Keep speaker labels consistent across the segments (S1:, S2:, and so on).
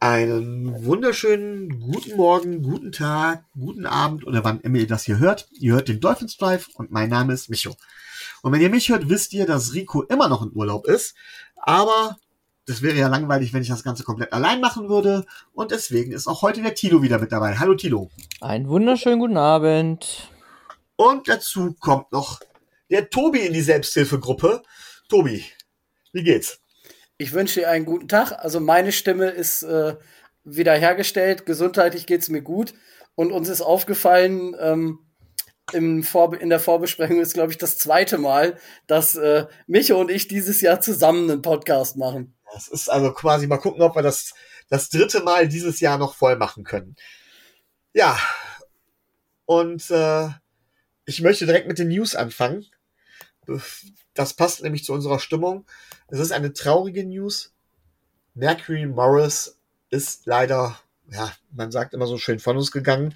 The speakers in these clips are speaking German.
S1: Einen wunderschönen guten Morgen, guten Tag, guten Abend oder wann immer ihr das hier hört. Ihr hört den Dolphins Drive und mein Name ist Micho. Und wenn ihr mich hört, wisst ihr, dass Rico immer noch in Urlaub ist. Aber das wäre ja langweilig, wenn ich das Ganze komplett allein machen würde. Und deswegen ist auch heute der Tilo wieder mit dabei. Hallo Tilo.
S2: Einen wunderschönen guten Abend.
S1: Und dazu kommt noch der Tobi in die Selbsthilfegruppe. Tobi, wie geht's?
S3: Ich wünsche dir einen guten Tag. Also meine Stimme ist wiederhergestellt. Gesundheitlich geht's mir gut. Und uns ist aufgefallen, in der Vorbesprechung ist, glaube ich, das zweite Mal, dass Micho und ich dieses Jahr zusammen einen Podcast machen.
S1: Das ist also quasi, mal gucken, ob wir das dritte Mal dieses Jahr noch voll machen können. Ja, und ich möchte direkt mit den News anfangen. Das passt nämlich zu unserer Stimmung. Es ist eine traurige News. Mercury Morris ist leider, ja, man sagt immer so schön, von uns gegangen.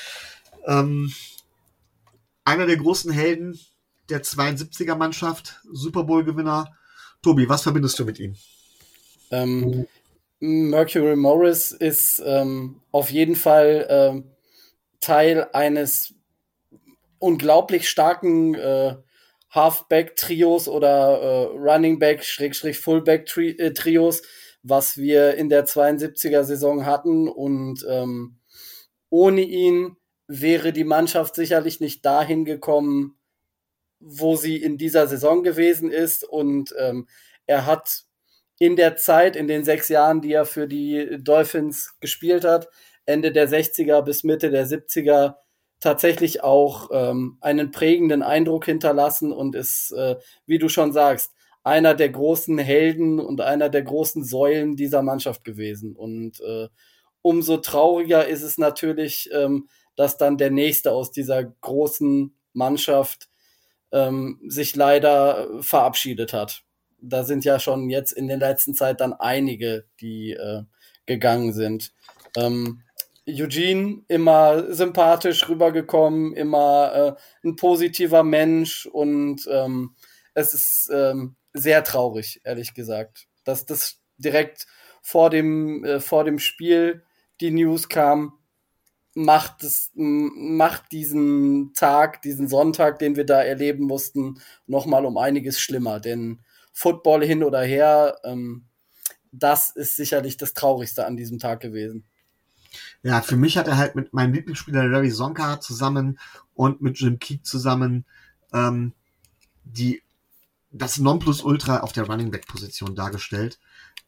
S1: Einer der großen Helden der 72er-Mannschaft, Super Bowl-Gewinner. Tobi, was verbindest du mit ihm?
S3: Mercury Morris ist auf jeden Fall Teil eines unglaublich starken Halfback-Trios oder Running Back-Fullback-Trios, was wir in der 72er-Saison hatten. Und ohne ihn wäre die Mannschaft sicherlich nicht dahin gekommen, wo sie in dieser Saison gewesen ist. Und er hat in der Zeit, in den 6 Jahren, die er für die Dolphins gespielt hat, Ende der 60er bis Mitte der 70er, tatsächlich auch einen prägenden Eindruck hinterlassen und ist, wie du schon sagst, einer der großen Helden und einer der großen Säulen dieser Mannschaft gewesen. Und umso trauriger ist es natürlich, dass dann der Nächste aus dieser großen Mannschaft sich leider verabschiedet hat. Da sind ja schon jetzt in der letzten Zeit dann einige, die gegangen sind. Eugene, immer sympathisch rübergekommen, immer ein positiver Mensch und es ist sehr traurig, ehrlich gesagt, dass das direkt vor dem Spiel die News kam, macht diesen Tag, diesen Sonntag, den wir da erleben mussten, nochmal um einiges schlimmer, denn Football hin oder her, das ist sicherlich das Traurigste an diesem Tag gewesen.
S1: Ja, für mich hat er halt mit meinem Lieblingsspieler Larry Zonka zusammen und mit Jim Keek zusammen das Nonplusultra auf der Running Back Position dargestellt.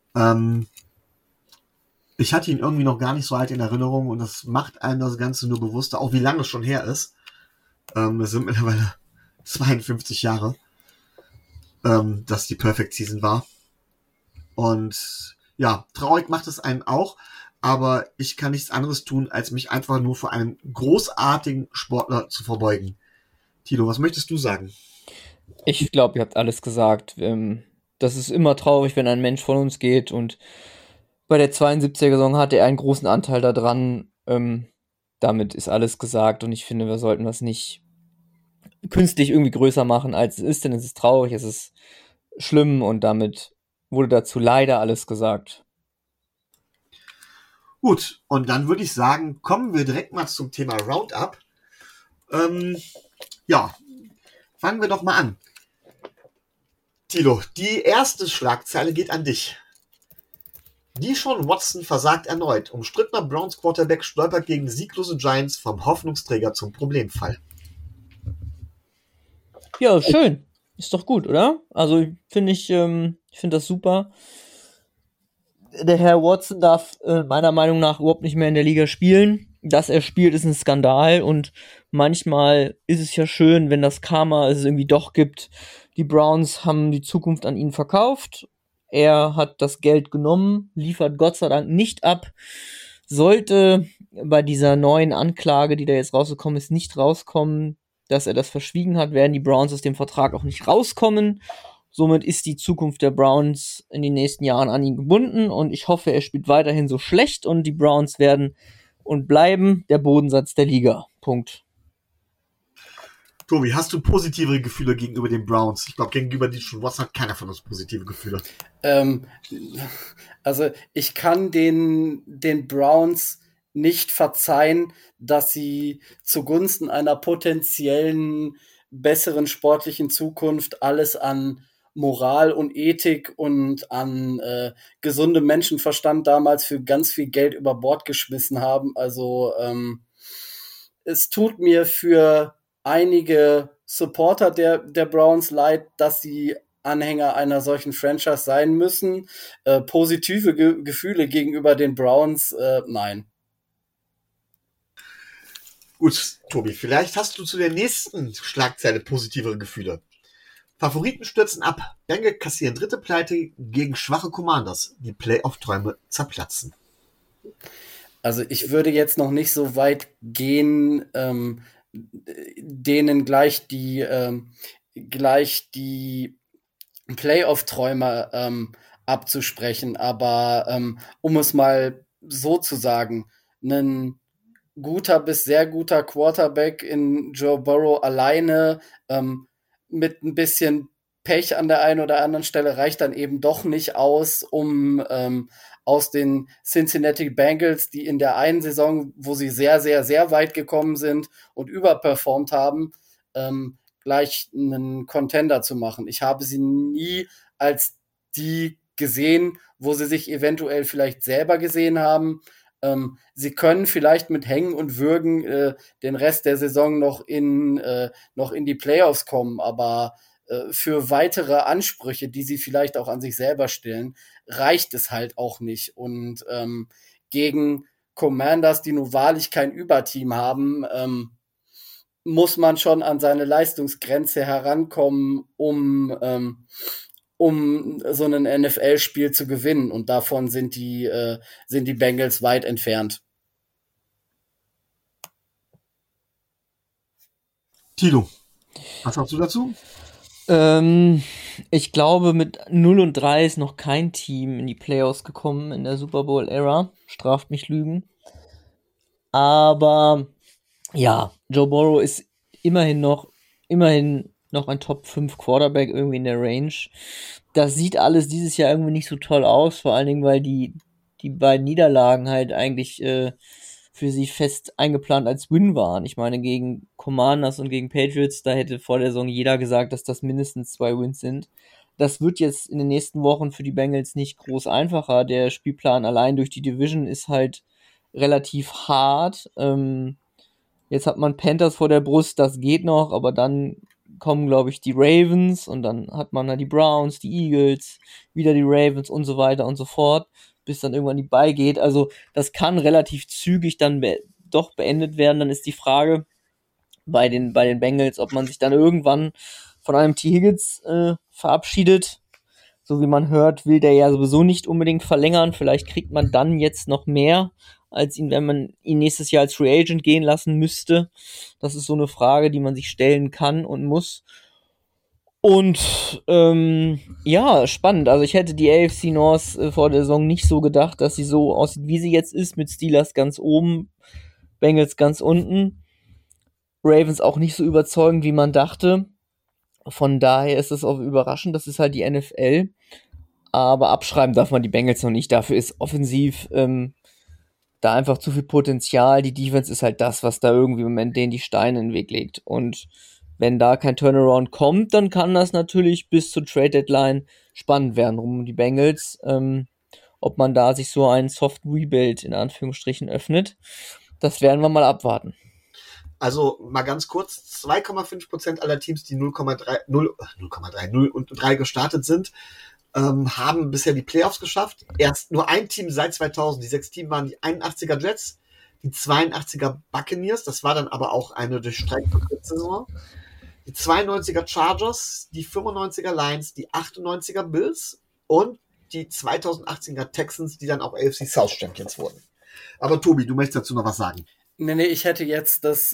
S1: Ich hatte ihn irgendwie noch gar nicht so alt in Erinnerung und das macht einem das Ganze nur bewusster, auch wie lange es schon her ist. Es sind mittlerweile 52 Jahre, dass die Perfect Season war. Und ja, traurig macht es einen auch. Aber ich kann nichts anderes tun, als mich einfach nur vor einem großartigen Sportler zu verbeugen. Tilo, was möchtest du sagen?
S2: Ich glaube, ihr habt alles gesagt. Das ist immer traurig, wenn ein Mensch von uns geht. Und bei der 72er-Saison hatte er einen großen Anteil daran. Damit ist alles gesagt. Und ich finde, wir sollten das nicht künstlich irgendwie größer machen, als es ist. Denn es ist traurig, es ist schlimm. Und damit wurde dazu leider alles gesagt.
S1: Gut, und dann würde ich sagen, kommen wir direkt mal zum Thema Roundup. Ja, fangen wir doch mal an. Tilo, die erste Schlagzeile geht an dich. Deshaun Watson versagt erneut. Umstrittener Browns Quarterback stolpert gegen sieglose Giants vom Hoffnungsträger zum Problemfall.
S2: Ja, schön. Ist doch gut, oder? Also ich finde das super. Der Herr Watson darf meiner Meinung nach überhaupt nicht mehr in der Liga spielen. Dass er spielt, ist ein Skandal und manchmal ist es ja schön, wenn das Karma es irgendwie doch gibt. Die Browns haben die Zukunft an ihn verkauft. Er hat das Geld genommen, liefert Gott sei Dank nicht ab. Sollte bei dieser neuen Anklage, die da jetzt rausgekommen ist, nicht rauskommen, dass er das verschwiegen hat, werden die Browns aus dem Vertrag auch nicht rauskommen. Somit ist die Zukunft der Browns in den nächsten Jahren an ihn gebunden und ich hoffe, er spielt weiterhin so schlecht und die Browns werden und bleiben der Bodensatz der Liga. Punkt.
S1: Tobi, hast du positive Gefühle gegenüber den Browns? Ich glaube, gegenüber Deshaun Watson hat keiner von uns positive Gefühle.
S3: Also ich kann den Browns nicht verzeihen, dass sie zugunsten einer potenziellen besseren sportlichen Zukunft alles an Moral und Ethik und an gesundem Menschenverstand damals für ganz viel Geld über Bord geschmissen haben. Also es tut mir für einige Supporter der Browns leid, dass sie Anhänger einer solchen Franchise sein müssen. Positive Gefühle gegenüber den Browns, nein.
S1: Gut, Tobi, vielleicht hast du zu der nächsten Schlagzeile positivere Gefühle. Favoriten stürzen ab. Bengals kassieren dritte Pleite gegen schwache Commanders. Die Playoff-Träume zerplatzen.
S3: Also ich würde jetzt noch nicht so weit gehen, denen gleich die Playoff-Träume abzusprechen. Aber um es mal so zu sagen, ein guter bis sehr guter Quarterback in Joe Burrow alleine mit ein bisschen Pech an der einen oder anderen Stelle reicht dann eben doch nicht aus, um aus den Cincinnati Bengals, die in der einen Saison, wo sie sehr, sehr, sehr weit gekommen sind und überperformt haben, gleich einen Contender zu machen. Ich habe sie nie als die gesehen, wo sie sich eventuell vielleicht selber gesehen haben. Sie können vielleicht mit Hängen und Würgen den Rest der Saison noch in die Playoffs kommen, aber für weitere Ansprüche, die sie vielleicht auch an sich selber stellen, reicht es halt auch nicht. Und gegen Commanders, die nun wahrlich kein Überteam haben, muss man schon an seine Leistungsgrenze herankommen, um so ein NFL-Spiel zu gewinnen. Und davon sind die Bengals weit entfernt.
S1: Tilo, was sagst du dazu?
S2: Ich glaube, mit 0-3 ist noch kein Team in die Playoffs gekommen in der Super Bowl-Ära. Straft mich Lügen. Aber ja, Joe Burrow ist immerhin noch ein Top 5 Quarterback irgendwie in der Range. Das sieht alles dieses Jahr irgendwie nicht so toll aus, vor allen Dingen, weil die beiden Niederlagen halt eigentlich für sie fest eingeplant als Win waren. Ich meine, gegen Commanders und gegen Patriots, da hätte vor der Saison jeder gesagt, dass das mindestens 2 Wins sind. Das wird jetzt in den nächsten Wochen für die Bengals nicht groß einfacher. Der Spielplan allein durch die Division ist halt relativ hart. Jetzt hat man Panthers vor der Brust, das geht noch, aber dann kommen, glaube ich, die Ravens und dann hat man die Browns, die Eagles, wieder die Ravens und so weiter und so fort, bis dann irgendwann die Bye geht. Also das kann relativ zügig dann doch beendet werden. Dann ist die Frage bei den Bengals, ob man sich dann irgendwann von einem T. Higgins verabschiedet. So wie man hört, will der ja sowieso nicht unbedingt verlängern. Vielleicht kriegt man dann jetzt noch mehr, als wenn man ihn nächstes Jahr als Free Agent gehen lassen müsste. Das ist so eine Frage, die man sich stellen kann und muss. Und ja, spannend. Also ich hätte die AFC North vor der Saison nicht so gedacht, dass sie so aussieht, wie sie jetzt ist, mit Steelers ganz oben, Bengals ganz unten, Ravens auch nicht so überzeugend, wie man dachte. Von daher ist es auch überraschend, das ist halt die NFL. Aber abschreiben darf man die Bengals noch nicht. Dafür ist offensiv da einfach zu viel Potenzial. Die Defense ist halt das, was da irgendwie im Moment denen die Steine in den Weg legt. Und wenn da kein Turnaround kommt, dann kann das natürlich bis zur Trade Deadline spannend werden um die Bengals. Ob man da sich so einen Soft Rebuild in Anführungsstrichen öffnet, das werden wir mal abwarten.
S1: Also mal ganz kurz, 2,5% aller Teams, die 0 und 3 gestartet sind, haben bisher die Playoffs geschafft. Erst nur ein Team seit 2000. Die 6 Teams waren die 81er Jets, die 82er Buccaneers, das war dann aber auch eine durch Streik verkürzte Saison. Die 92er Chargers, die 95er Lions, die 98er Bills und die 2018er Texans, die dann auch AFC South Champions wurden. Aber Tobi, du möchtest dazu noch was sagen?
S3: Nee, ich hätte jetzt das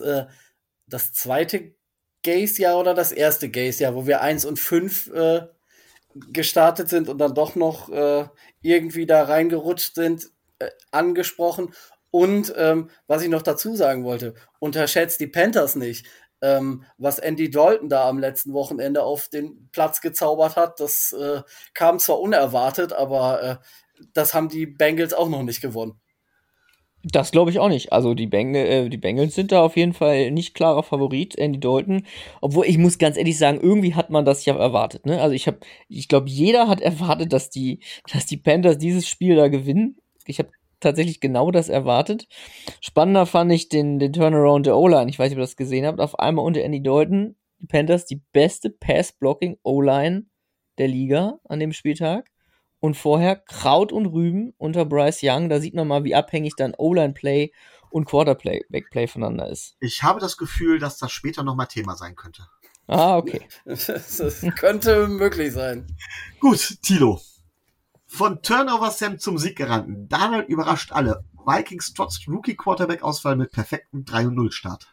S3: zweite Gaze-Jahr oder das erste Gaze-Jahr, wo wir 1 und 5 gestartet sind und dann doch noch irgendwie da reingerutscht sind, angesprochen. Und was ich noch dazu sagen wollte, unterschätzt die Panthers nicht. Was Andy Dalton da am letzten Wochenende auf den Platz gezaubert hat, das kam zwar unerwartet, aber das haben die Bengals auch noch nicht gewonnen.
S2: Das glaube ich auch nicht. Also die Bengals sind da auf jeden Fall nicht klarer Favorit, Andy Dalton. Obwohl, ich muss ganz ehrlich sagen, irgendwie hat man das ja erwartet, ne? Also ich glaube, jeder hat erwartet, dass die Panthers dieses Spiel da gewinnen. Ich habe tatsächlich genau das erwartet. Spannender fand ich den Turnaround der O-Line. Ich weiß nicht, ob ihr das gesehen habt. Auf einmal unter Andy Dalton, die Panthers, die beste Pass-Blocking-O-Line der Liga an dem Spieltag. Und vorher Kraut und Rüben unter Bryce Young. Da sieht man mal, wie abhängig dann O-Line-Play und Quarterback-Play voneinander ist.
S1: Ich habe das Gefühl, dass das später nochmal Thema sein könnte.
S2: Ah, okay.
S3: Das könnte möglich sein.
S1: Gut, Thilo. Von Turnover Sam zum Sieg gerannt. Darnold überrascht alle. Vikings trotz Rookie-Quarterback-Ausfall mit perfektem 3-0-Start.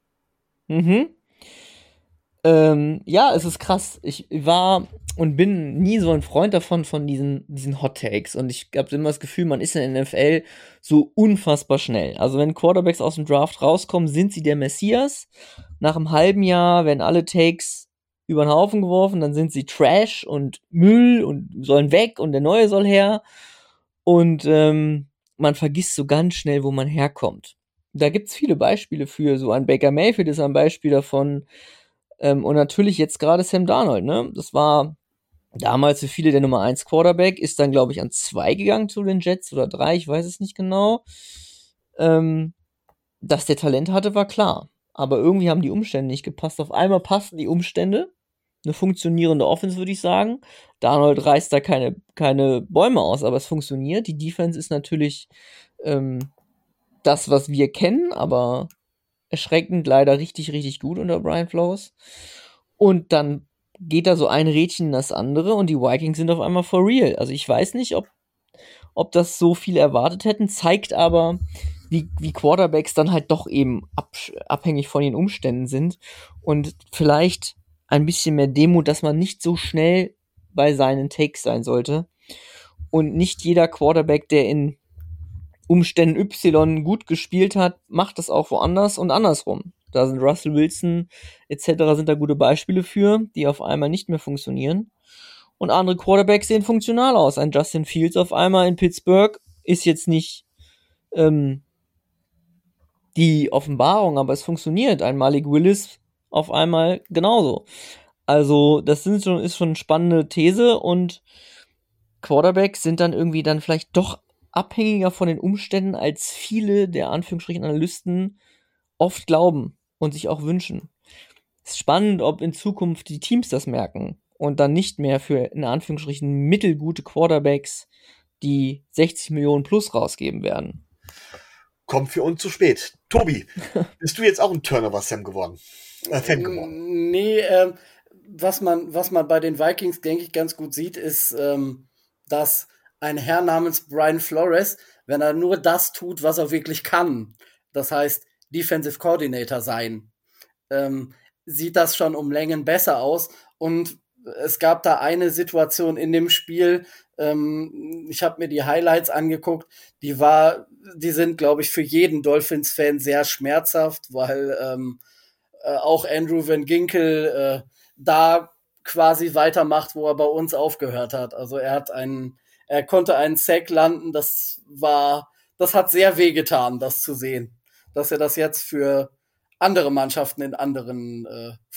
S2: Ja, es ist krass. Ich war und bin nie so ein Freund davon, von diesen Hot Takes. Und ich habe immer das Gefühl, man ist in der NFL so unfassbar schnell. Also wenn Quarterbacks aus dem Draft rauskommen, sind sie der Messias. Nach einem halben Jahr werden alle Takes über den Haufen geworfen, dann sind sie Trash und Müll und sollen weg und der Neue soll her. Und man vergisst so ganz schnell, wo man herkommt. Da gibt's viele Beispiele für. So ein Baker Mayfield ist ein Beispiel davon. Und natürlich jetzt gerade Sam Darnold, ne? Das war damals für viele der Nummer 1 Quarterback, ist dann, glaube ich, an 2 gegangen zu den Jets oder 3, ich weiß es nicht genau. Dass der Talent hatte, war klar. Aber irgendwie haben die Umstände nicht gepasst. Auf einmal passten die Umstände. Eine funktionierende Offense, würde ich sagen. Darnold reißt da keine Bäume aus, aber es funktioniert. Die Defense ist natürlich das, was wir kennen, aber erschreckend leider richtig, richtig gut unter Brian Flores. Und dann geht da so ein Rädchen in das andere und die Vikings sind auf einmal for real. Also ich weiß nicht, ob das so viele erwartet hätten, zeigt aber, wie Quarterbacks dann halt doch eben abhängig von den Umständen sind und vielleicht ein bisschen mehr Demut, dass man nicht so schnell bei seinen Takes sein sollte und nicht jeder Quarterback, der in Umständen Y gut gespielt hat, macht das auch woanders und andersrum. Da sind Russell Wilson etc. sind da gute Beispiele für, die auf einmal nicht mehr funktionieren. Und andere Quarterbacks sehen funktional aus. Ein Justin Fields auf einmal in Pittsburgh ist jetzt nicht die Offenbarung, aber es funktioniert. Ein Malik Willis auf einmal genauso. Also das ist schon eine spannende These und Quarterbacks sind dann irgendwie dann vielleicht doch abhängiger von den Umständen, als viele der Anführungsstrichen Analysten oft glauben und sich auch wünschen. Es ist spannend, ob in Zukunft die Teams das merken und dann nicht mehr für in Anführungsstrichen mittelgute Quarterbacks die 60 Millionen plus rausgeben werden.
S1: Kommt für uns zu spät. Tobi, bist du jetzt auch ein Turnover-Sam geworden? Fan geworden?
S3: Nee, was man bei den Vikings, denke ich, ganz gut sieht, ist, dass ein Herr namens Brian Flores, wenn er nur das tut, was er wirklich kann, das heißt Defensive Coordinator sein, sieht das schon um Längen besser aus. Und es gab da eine Situation in dem Spiel, ich habe mir die Highlights angeguckt, die sind, glaube ich, für jeden Dolphins-Fan sehr schmerzhaft, weil auch Andrew Van Ginkel da quasi weitermacht, wo er bei uns aufgehört hat. Also er konnte einen Sack landen, das hat sehr wehgetan, das zu sehen. Dass er das jetzt für andere Mannschaften in anderen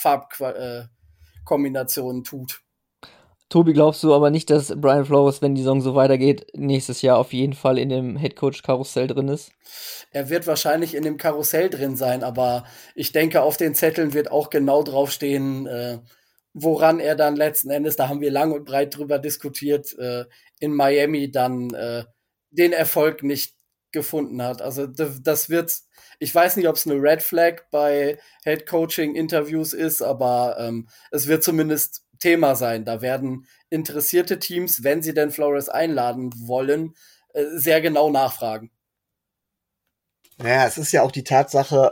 S3: Farbkombinationen tut.
S2: Tobi, glaubst du aber nicht, dass Brian Flores, wenn die Saison so weitergeht, nächstes Jahr auf jeden Fall in dem Headcoach-Karussell drin ist?
S3: Er wird wahrscheinlich in dem Karussell drin sein, aber ich denke, auf den Zetteln wird auch genau draufstehen, woran er dann letzten Endes, da haben wir lang und breit drüber diskutiert, in Miami dann den Erfolg nicht gefunden hat. Also das wird, ich weiß nicht, ob es eine Red Flag bei Head-Coaching-Interviews ist, aber es wird zumindest Thema sein. Da werden interessierte Teams, wenn sie denn Flores einladen wollen, sehr genau nachfragen.
S1: Naja, es ist ja auch die Tatsache,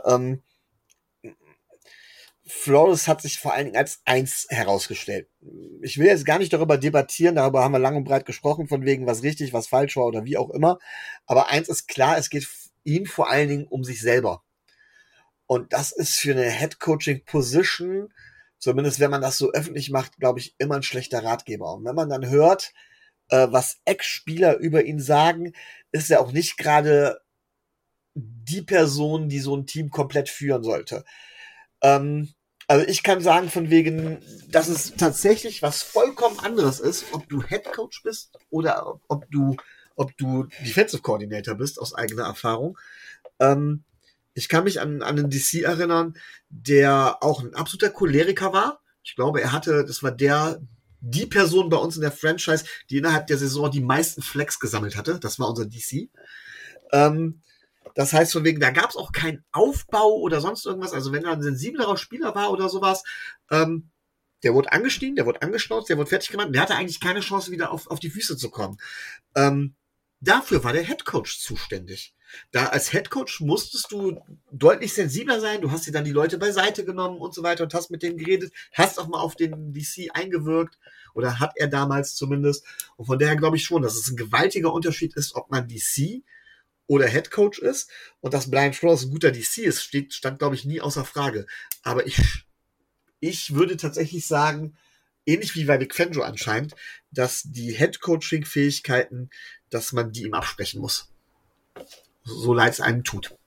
S1: Flores hat sich vor allen Dingen als 1 herausgestellt. Ich will jetzt gar nicht darüber debattieren, darüber haben wir lang und breit gesprochen, von wegen, was richtig, was falsch war oder wie auch immer. Aber 1 ist klar, es geht ihm vor allen Dingen um sich selber. Und das ist für eine Head-Coaching-Position, zumindest wenn man das so öffentlich macht, glaube ich, immer ein schlechter Ratgeber. Und wenn man dann hört, was Ex-Spieler über ihn sagen, ist er auch nicht gerade die Person, die so ein Team komplett führen sollte. Also ich kann sagen von wegen, dass es tatsächlich was vollkommen anderes ist, ob du Head Coach bist oder ob du Defensive Coordinator bist, aus eigener Erfahrung. Ich kann mich an einen DC erinnern, der auch ein absoluter Choleriker war. Ich glaube, das war die Person bei uns in der Franchise, die innerhalb der Saison die meisten Flex gesammelt hatte. Das war unser DC. Das heißt von wegen, da gab es auch keinen Aufbau oder sonst irgendwas. Also wenn er ein sensiblerer Spieler war oder sowas, der wurde angestiegen, der wurde angeschnauzt, der wurde fertig gemacht. Der hatte eigentlich keine Chance, wieder auf die Füße zu kommen. Dafür war der Headcoach zuständig. Da als Headcoach musstest du deutlich sensibler sein. Du hast dir dann die Leute beiseite genommen und so weiter und hast mit denen geredet, hast auch mal auf den DC eingewirkt oder hat er damals zumindest. Und von daher glaube ich schon, dass es ein gewaltiger Unterschied ist, ob man DC oder Headcoach ist. Und dass Brian Flores ein guter DC ist, stand glaube ich nie außer Frage. Aber ich würde tatsächlich sagen, ähnlich wie bei Vic Fangio anscheinend, dass die Headcoaching-Fähigkeiten, dass man die ihm absprechen muss. So leid es einem tut.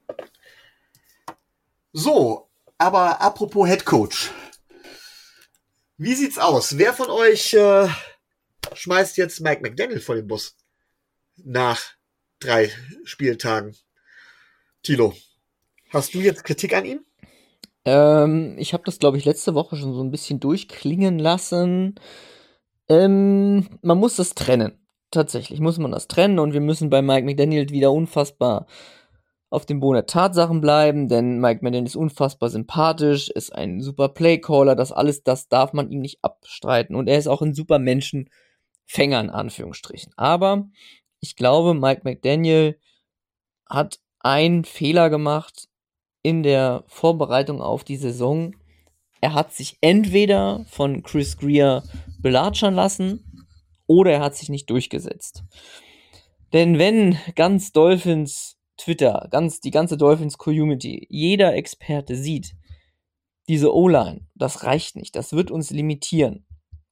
S1: So, aber apropos Headcoach. Wie sieht's aus? Wer von euch schmeißt jetzt Mike McDaniel vor den Bus? Nach 3 Spieltagen. Tilo, hast du jetzt Kritik an ihm?
S2: Ich habe das, glaube ich, letzte Woche schon so ein bisschen durchklingen lassen. Man muss das trennen. Tatsächlich muss man das trennen und wir müssen bei Mike McDaniel wieder unfassbar auf dem Boden der Tatsachen bleiben, denn Mike McDaniel ist unfassbar sympathisch, ist ein super Playcaller, das darf man ihm nicht abstreiten und er ist auch ein super Menschenfänger in Anführungsstrichen. Aber ich glaube, Mike McDaniel hat einen Fehler gemacht in der Vorbereitung auf die Saison. Er hat sich entweder von Chris Grier belatschern lassen oder er hat sich nicht durchgesetzt. Denn wenn ganz Dolphins Twitter, die ganze Dolphins Community, jeder Experte sieht, diese O-Line, das reicht nicht, das wird uns limitieren.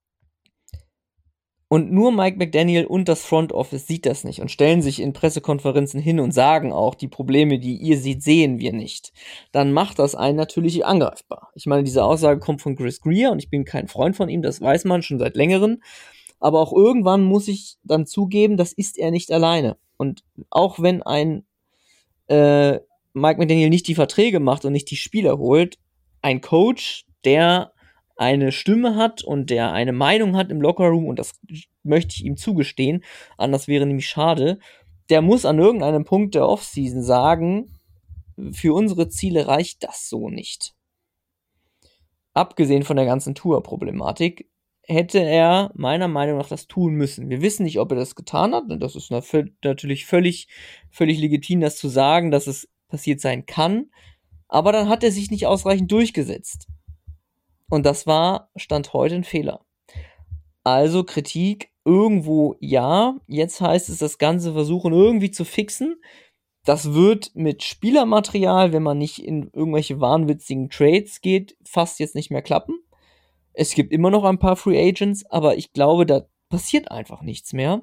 S2: Und nur Mike McDaniel und das Front Office sieht das nicht und stellen sich in Pressekonferenzen hin und sagen auch, die Probleme, die ihr seht, sehen wir nicht. Dann macht das einen natürlich angreifbar. Ich meine, diese Aussage kommt von Chris Grier und ich bin kein Freund von ihm, das weiß man schon seit längerem. Aber auch irgendwann muss ich dann zugeben, das ist er nicht alleine. Und auch wenn ein Mike McDaniel nicht die Verträge macht und nicht die Spieler holt, ein Coach, der eine Stimme hat und der eine Meinung hat im Lockerroom, und das möchte ich ihm zugestehen, anders wäre nämlich schade, der muss an irgendeinem Punkt der Offseason sagen, für unsere Ziele reicht das so nicht. Abgesehen von der ganzen Tour-Problematik hätte er meiner Meinung nach das tun müssen. Wir wissen nicht, ob er das getan hat, und das ist natürlich völlig legitim, das zu sagen, dass es passiert sein kann, aber dann hat er sich nicht ausreichend durchgesetzt. Und das war Stand heute ein Fehler. Also Kritik irgendwo ja. Jetzt heißt es, das Ganze versuchen irgendwie zu fixen. Das wird mit Spielermaterial, wenn man nicht in irgendwelche wahnwitzigen Trades geht, fast jetzt nicht mehr klappen. Es gibt immer noch ein paar Free Agents, aber ich glaube, da passiert einfach nichts mehr.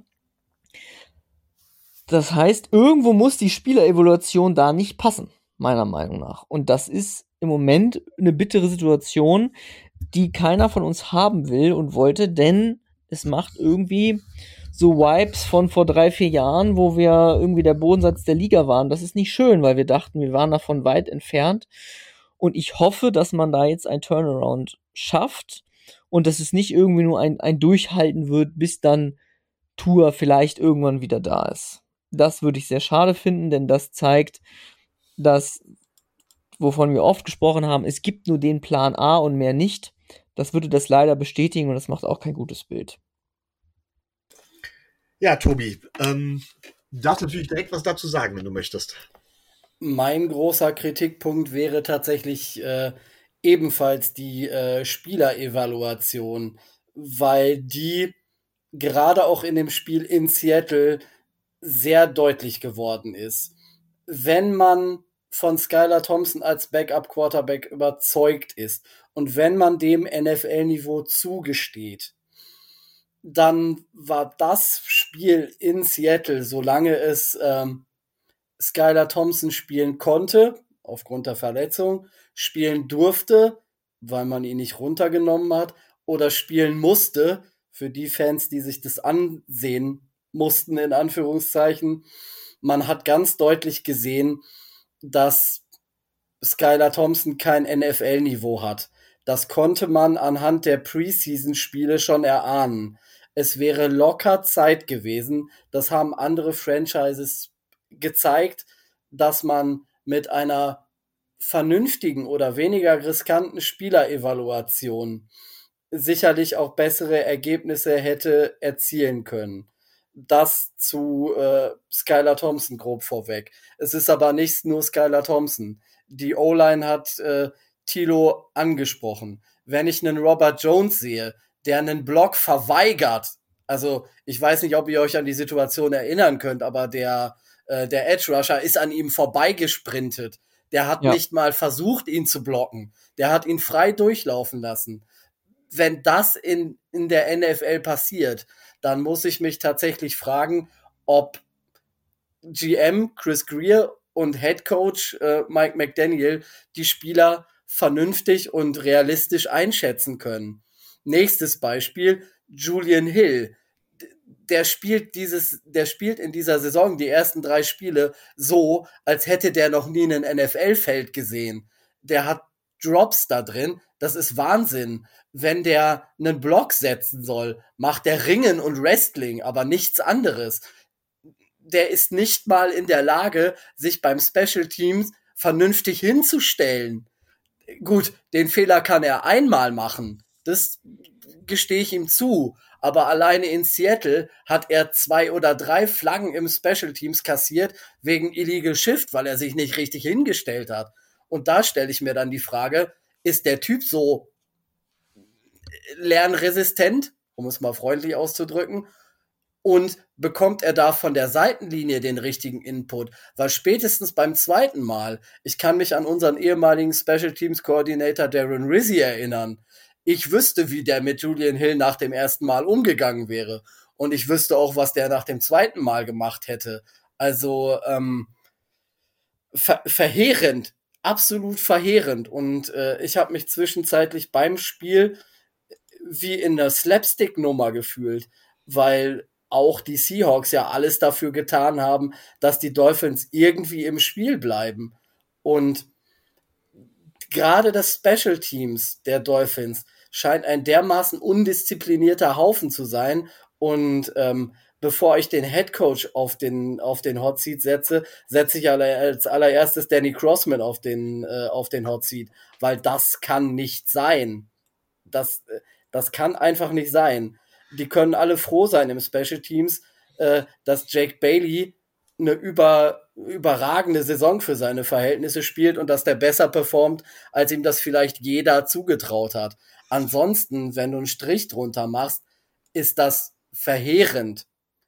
S2: Das heißt, irgendwo muss die Spielerevaluation da nicht passen, meiner Meinung nach. Und das ist im Moment eine bittere Situation, die keiner von uns haben will und wollte, denn es macht irgendwie so Vibes von vor 3-4 Jahren, wo wir irgendwie der Bodensatz der Liga waren. Das ist nicht schön, weil wir dachten, wir waren davon weit entfernt. Und ich hoffe, dass man da jetzt ein Turnaround schafft und dass es nicht irgendwie nur ein Durchhalten wird, bis dann Tour vielleicht irgendwann wieder da ist. Das würde ich sehr schade finden, denn das zeigt, dass, wovon wir oft gesprochen haben, es gibt nur den Plan A und mehr nicht. Das würde das leider bestätigen und das macht auch kein gutes Bild.
S1: Ja, Tobi, darfst natürlich direkt was dazu sagen, wenn du möchtest.
S3: Mein großer Kritikpunkt wäre tatsächlich ebenfalls die Spielerevaluation, weil die gerade auch in dem Spiel in Seattle sehr deutlich geworden ist. Wenn man von Skylar Thompson als Backup-Quarterback überzeugt ist und wenn man dem NFL-Niveau zugesteht, dann war das Spiel in Seattle, solange es Skylar Thompson spielen konnte, aufgrund der Verletzung, spielen durfte, weil man ihn nicht runtergenommen hat, oder spielen musste, für die Fans, die sich das ansehen mussten, in Anführungszeichen. Man hat ganz deutlich gesehen, dass Skylar Thompson kein NFL-Niveau hat. Das konnte man anhand der Preseason-Spiele schon erahnen. Es wäre locker Zeit gewesen, das haben andere Franchises gezeigt, dass man mit einer vernünftigen oder weniger riskanten Spielerevaluation sicherlich auch bessere Ergebnisse hätte erzielen können. Das zu Skylar Thompson grob vorweg. Es ist aber nicht nur Skylar Thompson. Die O-Line hat Thilo angesprochen. Wenn ich einen Robert Jones sehe, der einen Block verweigert, also ich weiß nicht, ob ihr euch an die Situation erinnern könnt, aber der Edge Rusher ist an ihm vorbeigesprintet. Der hat nicht mal versucht, ihn zu blocken. Der hat ihn frei durchlaufen lassen. Wenn das in der NFL passiert, dann muss ich mich tatsächlich fragen, ob GM Chris Grier und Head Coach Mike McDaniel die Spieler vernünftig und realistisch einschätzen können. Nächstes Beispiel, Julian Hill. Der spielt in dieser Saison die ersten 3 Spiele so, als hätte der noch nie ein NFL-Feld gesehen. Der hat Drops da drin, das ist Wahnsinn. Wenn der einen Block setzen soll, macht der Ringen und Wrestling, aber nichts anderes. Der ist nicht mal in der Lage, sich beim Special Teams vernünftig hinzustellen. Gut, den Fehler kann er einmal machen. Das gestehe ich ihm zu. Aber alleine in Seattle hat er 2 oder 3 Flaggen im Special Teams kassiert wegen Illegal Shift, weil er sich nicht richtig hingestellt hat. Und da stelle ich mir dann die Frage, ist der Typ so lernresistent, um es mal freundlich auszudrücken, und bekommt er da von der Seitenlinie den richtigen Input? Weil spätestens beim 2. Mal, ich kann mich an unseren ehemaligen Special Teams Coordinator Darren Rizzi erinnern, ich wüsste, wie der mit Julian Hill nach dem 1. Mal umgegangen wäre. Und ich wüsste auch, was der nach dem 2. Mal gemacht hätte. Also verheerend, absolut verheerend. Und ich habe mich zwischenzeitlich beim Spiel wie in der Slapstick-Nummer gefühlt, weil auch die Seahawks ja alles dafür getan haben, dass die Dolphins irgendwie im Spiel bleiben. Und gerade das Special Teams der Dolphins scheint ein dermaßen undisziplinierter Haufen zu sein. Und bevor ich den Head Coach auf den Hot Seat setze ich als allererstes Danny Crossman auf den Hot Seat, weil das kann nicht sein. Das kann einfach nicht sein. Die können alle froh sein im Special Teams, dass Jake Bailey eine überragende Saison für seine Verhältnisse spielt und dass der besser performt, als ihm das vielleicht jeder zugetraut hat. Ansonsten, wenn du einen Strich drunter machst, ist das verheerend.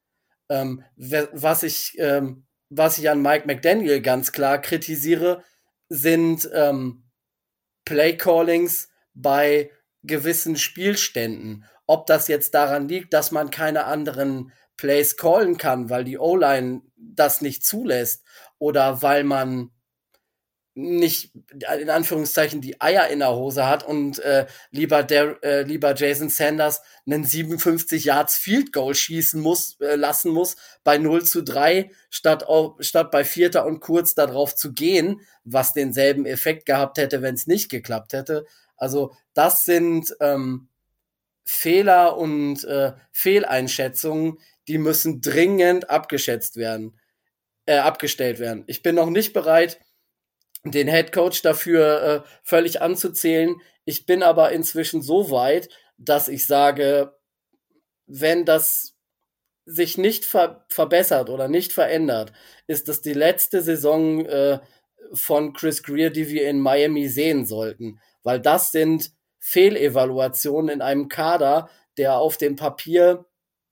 S3: Was ich an Mike McDaniel ganz klar kritisiere, sind Play-Callings bei gewissen Spielständen. Ob das jetzt daran liegt, dass man keine anderen Plays callen kann, weil die O-Line das nicht zulässt, oder weil man nicht, in Anführungszeichen, die Eier in der Hose hat und lieber Jason Sanders einen 57 Yards Field Goal schießen lassen muss bei 0:3, statt bei 4. und kurz darauf zu gehen, was denselben Effekt gehabt hätte, wenn es nicht geklappt hätte. Also das sind Fehler und Fehleinschätzungen, die müssen dringend abgestellt werden. Ich bin noch nicht bereit, den Head Coach dafür völlig anzuzählen. Ich bin aber inzwischen so weit, dass ich sage, wenn das sich nicht verbessert oder nicht verändert, ist das die letzte Saison von Chris Grier, die wir in Miami sehen sollten. Weil das sind Fehlevaluationen in einem Kader, der auf dem Papier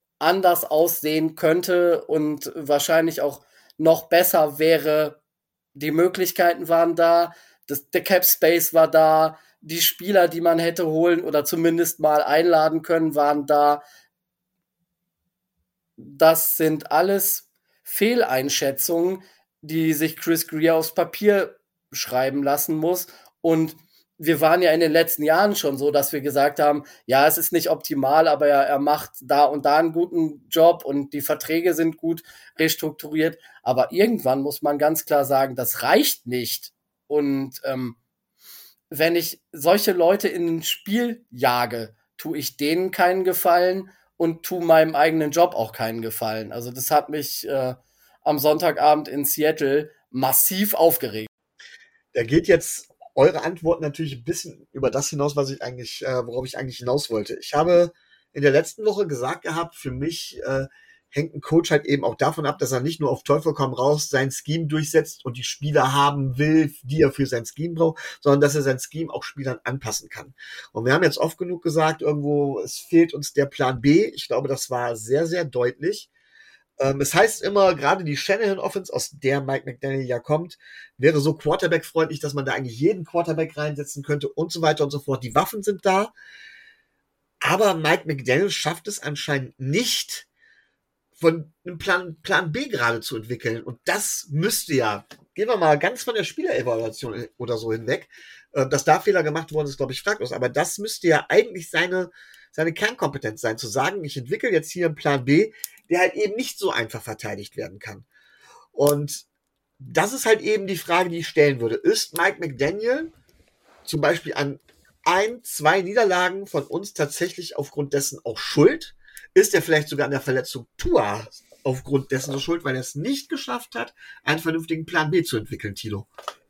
S3: anders aussehen könnte und wahrscheinlich auch noch besser wäre, Die Möglichkeiten waren da, der Cap Space war da, die Spieler, die man hätte holen oder zumindest mal einladen können, waren da. Das sind alles Fehleinschätzungen, die sich Chris Greer aufs Papier schreiben lassen muss. Und wir waren ja in den letzten Jahren schon so, dass wir gesagt haben, ja, es ist nicht optimal, aber er macht da und da einen guten Job und die Verträge sind gut restrukturiert. Aber irgendwann muss man ganz klar sagen, das reicht nicht. Und wenn ich solche Leute in ein Spiel jage, tue ich denen keinen Gefallen und tue meinem eigenen Job auch keinen Gefallen. Also das hat mich am Sonntagabend in Seattle massiv aufgeregt.
S1: Da geht jetzt eure Antwort natürlich ein bisschen über das hinaus, was ich eigentlich, worauf ich eigentlich hinaus wollte. Ich habe in der letzten Woche gesagt gehabt, für mich hängt ein Coach halt eben auch davon ab, dass er nicht nur auf Teufel komm raus sein Scheme durchsetzt und die Spieler haben will, die er für sein Scheme braucht, sondern dass er sein Scheme auch Spielern anpassen kann. Und wir haben jetzt oft genug gesagt, irgendwo, es fehlt uns der Plan B. Ich glaube, das war sehr, sehr deutlich. Es heißt immer, gerade die Shanahan-Offense, aus der Mike McDaniel ja kommt, wäre so Quarterback-freundlich, dass man da eigentlich jeden Quarterback reinsetzen könnte und so weiter und so fort. Die Waffen sind da. Aber Mike McDaniel schafft es anscheinend nicht, von einem Plan B gerade zu entwickeln. Und das müsste ja, gehen wir mal ganz von der Spielerevaluation oder so hinweg, dass da Fehler gemacht worden ist, glaube ich, fraglos. Aber das müsste ja eigentlich seine Kernkompetenz sein, zu sagen, ich entwickle jetzt hier einen Plan B, der halt eben nicht so einfach verteidigt werden kann. Und das ist halt eben die Frage, die ich stellen würde. Ist Mike McDaniel zum Beispiel an 1-2 Niederlagen von uns tatsächlich aufgrund dessen auch schuld? Ist er vielleicht sogar an der Verletzung Tua aufgrund dessen so schuld, weil er es nicht geschafft hat, einen vernünftigen Plan B zu entwickeln, Thilo?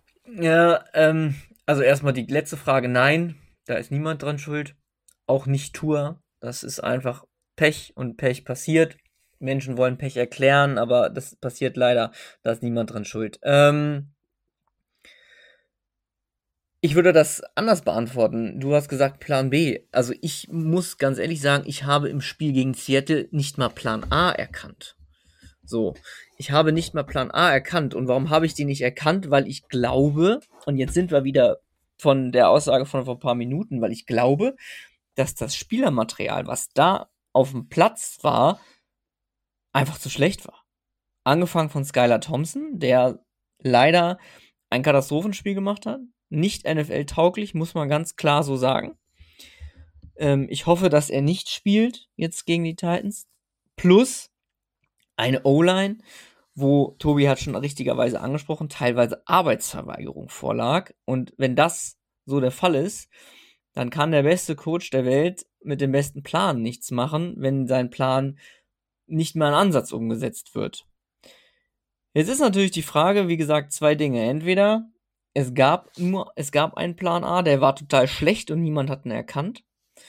S2: Ja, also erstmal die letzte Frage, nein, da ist niemand dran schuld. Auch nicht Tua. Das ist einfach Pech und Pech passiert. Menschen wollen Pech erklären, aber das passiert leider, da ist niemand dran schuld. Ich würde das anders beantworten. Du hast gesagt Plan B. Also ich muss ganz ehrlich sagen, ich habe im Spiel gegen Seattle nicht mal Plan A erkannt. So, ich habe nicht mal Plan A erkannt. Und warum habe ich die nicht erkannt? Weil ich glaube, und jetzt sind wir wieder von der Aussage von vor ein paar Minuten, weil ich glaube, dass das Spielermaterial, was da auf dem Platz war, einfach zu schlecht war. Angefangen von Skylar Thompson, der leider ein Katastrophenspiel gemacht hat. Nicht NFL-tauglich, muss man ganz klar so sagen. Ich hoffe, dass er nicht spielt jetzt gegen die Titans. Plus eine O-Line, wo Tobi hat schon richtigerweise angesprochen, teilweise Arbeitsverweigerung vorlag. Und wenn das so der Fall ist, dann kann der beste Coach der Welt mit dem besten Plan nichts machen, wenn sein Plan nicht mal ein Ansatz umgesetzt wird. Jetzt ist natürlich die Frage, wie gesagt, zwei Dinge. Entweder es gab einen Plan A, der war total schlecht und niemand hat ihn erkannt.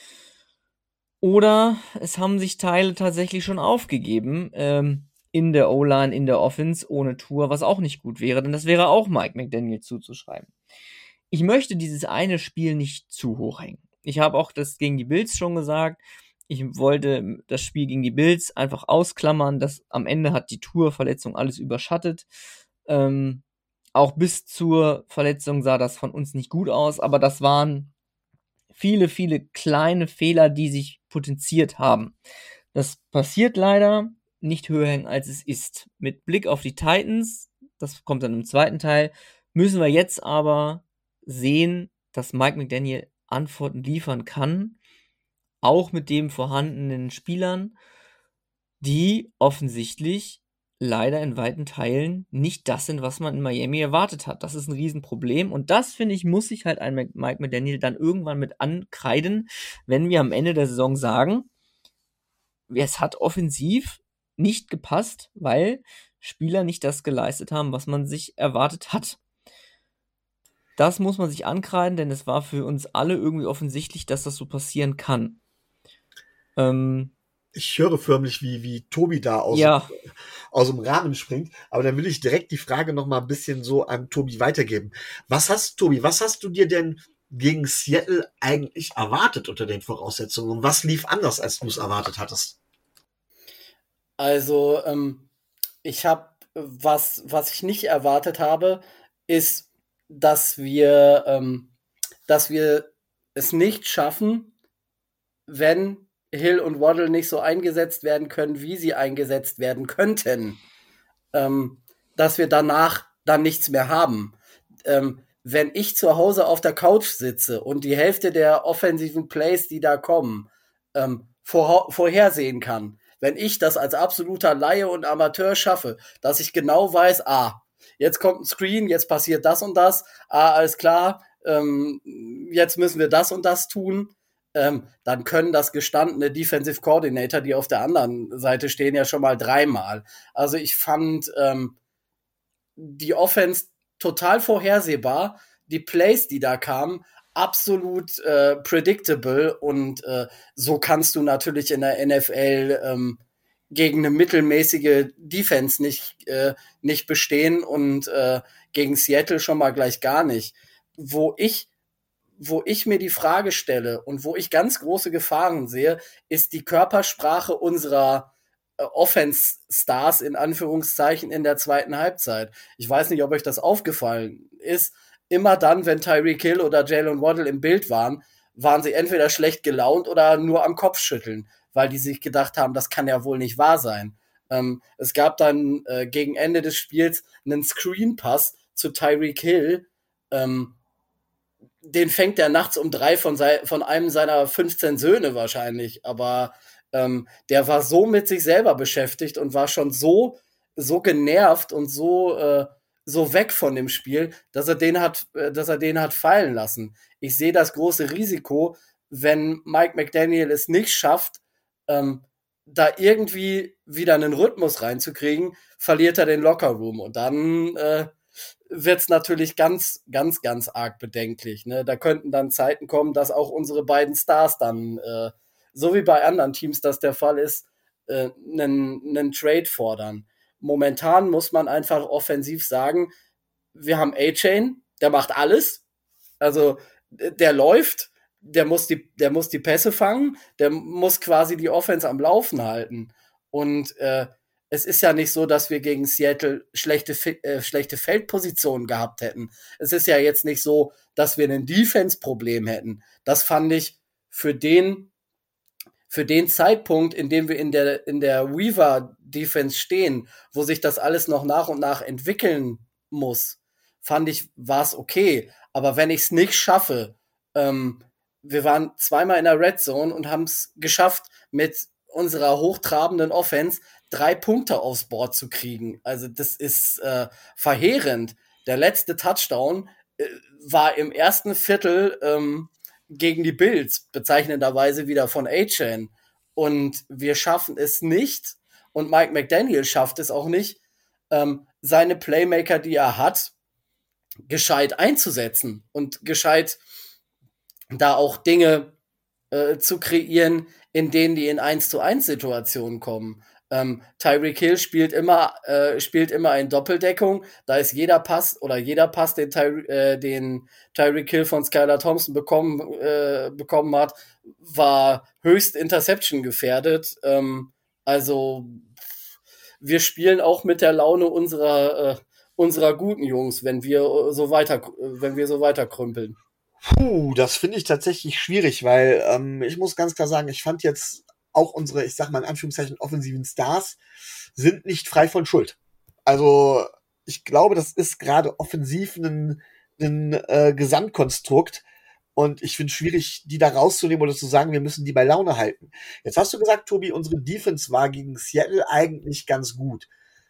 S2: Oder es haben sich Teile tatsächlich schon aufgegeben, in der O-Line, in der Offense, ohne Tour, was auch nicht gut wäre, denn das wäre auch Mike McDaniel zuzuschreiben. Ich möchte dieses eine Spiel nicht zu hoch hängen. Ich habe auch das gegen die Bills schon gesagt. Ich wollte das Spiel gegen die Bills einfach ausklammern. Das am Ende hat die Tour-Verletzung alles überschattet. Auch bis zur Verletzung sah das von uns nicht gut aus, aber das waren viele, viele kleine Fehler, die sich potenziert haben. Das passiert leider nicht höher hängen, als es ist. Mit Blick auf die Titans, das kommt dann im zweiten Teil, müssen wir jetzt aber sehen, dass Mike McDaniel Antworten liefern kann, auch mit den vorhandenen Spielern, die offensichtlich leider in weiten Teilen nicht das sind, was man in Miami erwartet hat. Das ist ein Riesenproblem und das, finde ich, muss sich halt ein Mike McDaniel dann irgendwann mit ankreiden, wenn wir am Ende der Saison sagen, es hat offensiv nicht gepasst, weil Spieler nicht das geleistet haben, was man sich erwartet hat. Das muss man sich ankreiden, denn es war für uns alle irgendwie offensichtlich, dass das so passieren kann.
S1: Ich höre förmlich, wie Tobi da aus dem Rahmen springt. Aber dann will ich direkt die Frage noch mal ein bisschen so an Tobi weitergeben. Tobi, was hast du dir denn gegen Seattle eigentlich erwartet unter den Voraussetzungen? Und was lief anders, als du es erwartet hattest?
S3: Also, ich habe, was ich nicht erwartet habe, ist, dass wir es nicht schaffen, wenn Hill und Waddle nicht so eingesetzt werden können, wie sie eingesetzt werden könnten, dass wir danach dann nichts mehr haben. Wenn ich zu Hause auf der Couch sitze und die Hälfte der offensiven Plays, die da kommen, vorhersehen kann, wenn ich das als absoluter Laie und Amateur schaffe, dass ich genau weiß, jetzt kommt ein Screen, jetzt passiert das und das, alles klar, jetzt müssen wir das und das tun, dann können das gestandene Defensive Coordinator, die auf der anderen Seite stehen, ja schon mal 3-mal. Also ich fand die Offense total vorhersehbar, die Plays, die da kamen, absolut predictable und so kannst du natürlich in der NFL gegen eine mittelmäßige Defense nicht bestehen und gegen Seattle schon mal gleich gar nicht. Wo ich mir die Frage stelle und wo ich ganz große Gefahren sehe, ist die Körpersprache unserer Offense-Stars in Anführungszeichen in der zweiten Halbzeit. Ich weiß nicht, ob euch das aufgefallen ist. Immer dann, wenn Tyreek Hill oder Jalen Waddle im Bild waren sie entweder schlecht gelaunt oder nur am Kopf schütteln, weil die sich gedacht haben, das kann ja wohl nicht wahr sein. Es gab dann gegen Ende des Spiels einen Screen-Pass zu Tyreek Hill, den fängt er nachts um 3 von einem seiner 15 Söhne wahrscheinlich, aber der war so mit sich selber beschäftigt und war schon so genervt und so weg von dem Spiel, dass er den hat fallen lassen. Ich sehe das große Risiko, wenn Mike McDaniel es nicht schafft, da irgendwie wieder einen Rhythmus reinzukriegen, verliert er den Lockerroom und dann wird's natürlich ganz, ganz, ganz arg bedenklich. Ne? Da könnten dann Zeiten kommen, dass auch unsere beiden Stars dann, so wie bei anderen Teams das der Fall ist, einen Trade fordern. Momentan muss man einfach offensiv sagen, wir haben A-Chain, der macht alles. Also der läuft, der muss die Pässe fangen, der muss quasi die Offense am Laufen halten. Und es ist ja nicht so, dass wir gegen Seattle schlechte Feldpositionen gehabt hätten. Es ist ja jetzt nicht so, dass wir ein Defense-Problem hätten. Das fand ich für den Zeitpunkt, in dem wir in der Weaver-Defense stehen, wo sich das alles noch nach und nach entwickeln muss, fand ich, war es okay. Aber wenn ich es nicht schaffe, wir waren zweimal in der Red Zone und haben es geschafft, mit unserer hochtrabenden Offense 3 Punkte aufs Board zu kriegen. Also das ist verheerend. Der letzte Touchdown war im ersten Viertel gegen die Bills, bezeichnenderweise wieder von A-Chain. Und wir schaffen es nicht, und Mike McDaniel schafft es auch nicht, seine Playmaker, die er hat, gescheit einzusetzen und gescheit da auch Dinge zu kreieren, in denen die in 1-zu-1 Situationen kommen. Tyreek Hill spielt immer in Doppeldeckung. Da ist jeder Pass, den Tyreek Hill von Skylar Thompson bekommen hat, war höchst Interception gefährdet. Also wir spielen auch mit der Laune unserer guten Jungs, wenn wir so weiter krümpeln.
S1: Das finde ich tatsächlich schwierig, weil ich muss ganz klar sagen, ich fand jetzt auch unsere, ich sag mal in Anführungszeichen, offensiven Stars sind nicht frei von Schuld. Also ich glaube, das ist gerade offensiv ein Gesamtkonstrukt und ich finde es schwierig, die da rauszunehmen oder zu sagen, wir müssen die bei Laune halten. Jetzt hast du gesagt, Tobi, unsere Defense war gegen Seattle eigentlich ganz gut.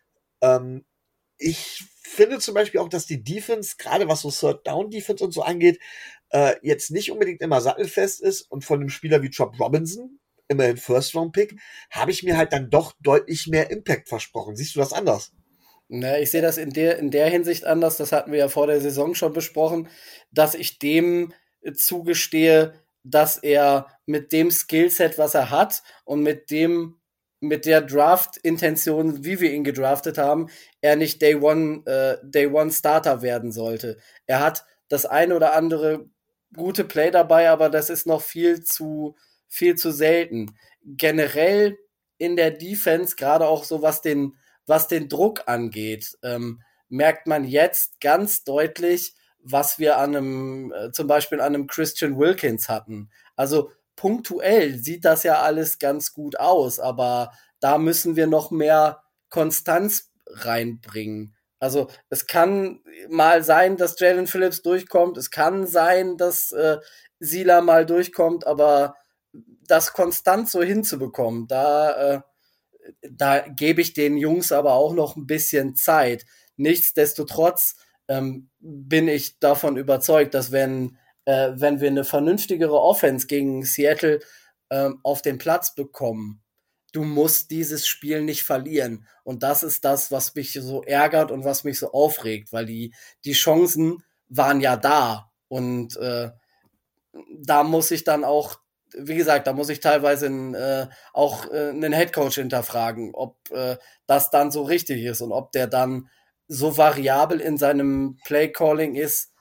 S1: Ich finde zum Beispiel auch, dass die Defense, gerade was so Third-Down-Defense und so angeht, jetzt nicht unbedingt immer sattelfest ist und von einem Spieler wie Job Robinson, immerhin First-Round-Pick, habe ich mir halt dann doch deutlich mehr Impact versprochen. Siehst du das anders?
S3: Na, ich sehe das in der Hinsicht anders, das hatten wir ja vor der Saison schon besprochen, dass ich dem zugestehe, dass er mit dem Skillset, was er hat und mit der Draft-Intention, wie wir ihn gedraftet haben, er nicht Day One Starter werden sollte. Er hat das eine oder andere gute Play dabei, aber das ist noch viel zu selten. Generell in der Defense, gerade auch so was den Druck angeht, merkt man jetzt ganz deutlich, was wir zum Beispiel an einem Christian Wilkins hatten. Also punktuell sieht das ja alles ganz gut aus, aber da müssen wir noch mehr Konstanz reinbringen. Also es kann mal sein, dass Jalen Phillips durchkommt, es kann sein, dass Sila mal durchkommt, aber das konstant so hinzubekommen, da gebe ich den Jungs aber auch noch ein bisschen Zeit. Nichtsdestotrotz bin ich davon überzeugt, dass wenn wir eine vernünftigere Offense gegen Seattle auf den Platz bekommen, du musst dieses Spiel nicht verlieren. Und das ist das, was mich so ärgert und was mich so aufregt, weil die Chancen waren ja da. Und da muss ich dann auch, wie gesagt, da muss ich teilweise auch einen Headcoach hinterfragen, ob das dann so richtig ist und ob der dann so variabel in seinem Play-Calling ist,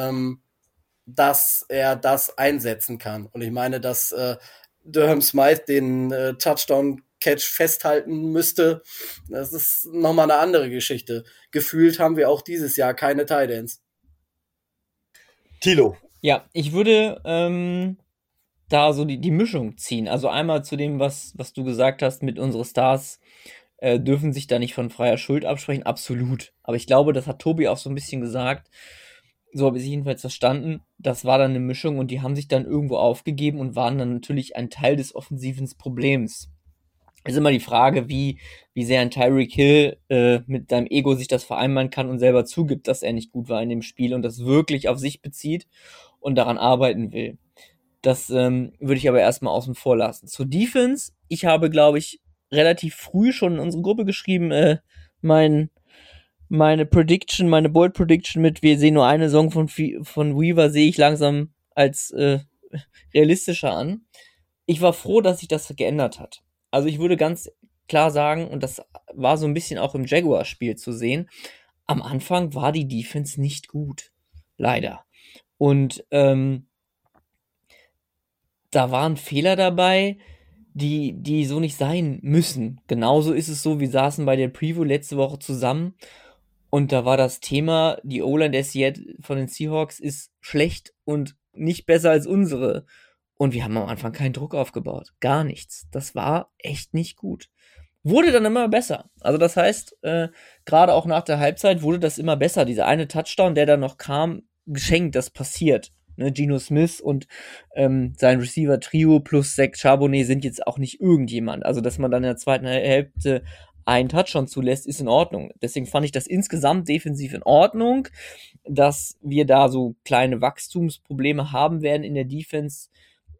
S3: dass er das einsetzen kann. Und ich meine, dass Durham Smythe den Touchdown-Catch festhalten müsste, das ist nochmal eine andere Geschichte. Gefühlt haben wir auch dieses Jahr keine Tight Ends.
S1: Thilo.
S2: Ja, ich würde da so die Mischung ziehen. Also einmal zu dem, was du gesagt hast, mit unsere Stars dürfen sich da nicht von freier Schuld absprechen. Absolut. Aber ich glaube, das hat Tobi auch so ein bisschen gesagt. So habe ich es jedenfalls verstanden. Das war dann eine Mischung und die haben sich dann irgendwo aufgegeben und waren dann natürlich ein Teil des offensiven Problems. Es ist immer die Frage, wie sehr ein Tyreek Hill mit seinem Ego sich das vereinbaren kann und selber zugibt, dass er nicht gut war in dem Spiel und das wirklich auf sich bezieht und daran arbeiten will. Das würde ich aber erstmal außen vor lassen. Zur Defense, ich habe, glaube ich, relativ früh schon in unsere Gruppe geschrieben, meine Prediction, meine Bold Prediction mit, wir sehen nur eine Saison von Weaver, sehe ich langsam als realistischer an. Ich war froh, dass sich das geändert hat. Also ich würde ganz klar sagen, und das war so ein bisschen auch im Jaguar-Spiel zu sehen, am Anfang war die Defense nicht gut. Leider. Und da waren Fehler dabei, die so nicht sein müssen. Genauso ist es so, wir saßen bei der Preview letzte Woche zusammen und da war das Thema, die O-Line der Seattle von den Seahawks ist schlecht und nicht besser als unsere. Und wir haben am Anfang keinen Druck aufgebaut. Gar nichts. Das war echt nicht gut. Wurde dann immer besser. Also das heißt, gerade auch nach der Halbzeit wurde das immer besser. Dieser eine Touchdown, der dann noch kam, geschenkt, das passiert. Ne, Geno Smith und sein Receiver-Trio plus Zach Charbonnet sind jetzt auch nicht irgendjemand. Also dass man dann in der zweiten Hälfte einen Touchdown zulässt, ist in Ordnung. Deswegen fand ich das insgesamt defensiv in Ordnung, dass wir da so kleine Wachstumsprobleme haben werden in der Defense.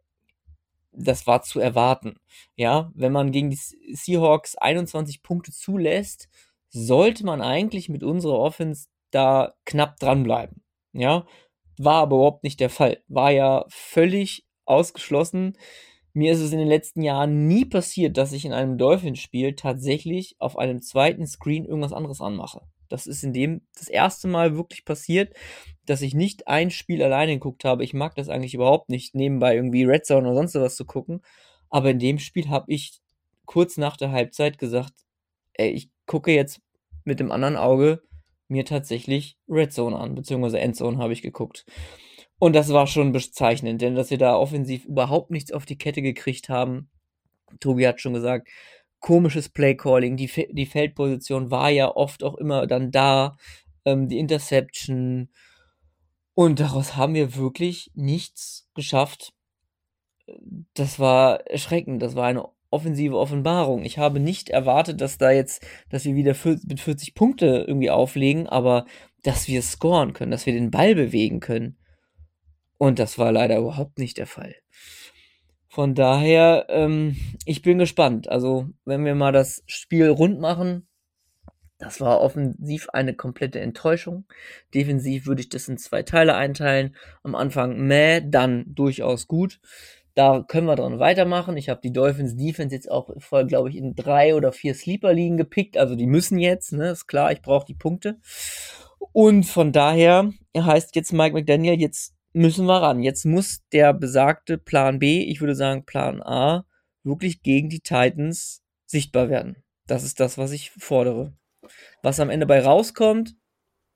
S2: Das war zu erwarten. Ja, wenn man gegen die Seahawks 21 Punkte zulässt, sollte man eigentlich mit unserer Offense da knapp dranbleiben. Ja, war aber überhaupt nicht der Fall. War ja völlig ausgeschlossen. Mir ist es in den letzten Jahren nie passiert, dass ich in einem Dolphins-Spiel tatsächlich auf einem zweiten Screen irgendwas anderes anmache. Das ist das erste Mal wirklich passiert, dass ich nicht ein Spiel alleine geguckt habe. Ich mag das eigentlich überhaupt nicht, nebenbei irgendwie Red Zone oder sonst was zu gucken. Aber in dem Spiel habe ich kurz nach der Halbzeit gesagt, ey, ich gucke jetzt mit dem anderen Auge mir tatsächlich Red Zone an, beziehungsweise Endzone habe ich geguckt. Und das war schon bezeichnend, denn dass wir da offensiv überhaupt nichts auf die Kette gekriegt haben. Tobi hat schon gesagt, komisches Playcalling, die Feldposition war ja oft auch immer dann da, die Interception. Und daraus haben wir wirklich nichts geschafft. Das war erschreckend, das war eine offensive Offenbarung. Ich habe nicht erwartet, dass wir wieder mit 40 Punkte irgendwie auflegen, aber dass wir scoren können, dass wir den Ball bewegen können. Und das war leider überhaupt nicht der Fall. Von daher, ich bin gespannt. Also, wenn wir mal das Spiel rund machen, das war offensiv eine komplette Enttäuschung. Defensiv würde ich das in 2 Teile einteilen. Am Anfang dann durchaus gut. Da können wir dran weitermachen. Ich habe die Dolphins Defense jetzt auch voll, glaube ich, in 3 oder 4 Sleeper-Ligen gepickt. Also die müssen jetzt, ne, ist klar, ich brauche die Punkte. Und von daher heißt jetzt Mike McDaniel, jetzt müssen wir ran. Jetzt muss der besagte Plan B, ich würde sagen Plan A, wirklich gegen die Titans sichtbar werden. Das ist das, was ich fordere. Was am Ende bei rauskommt,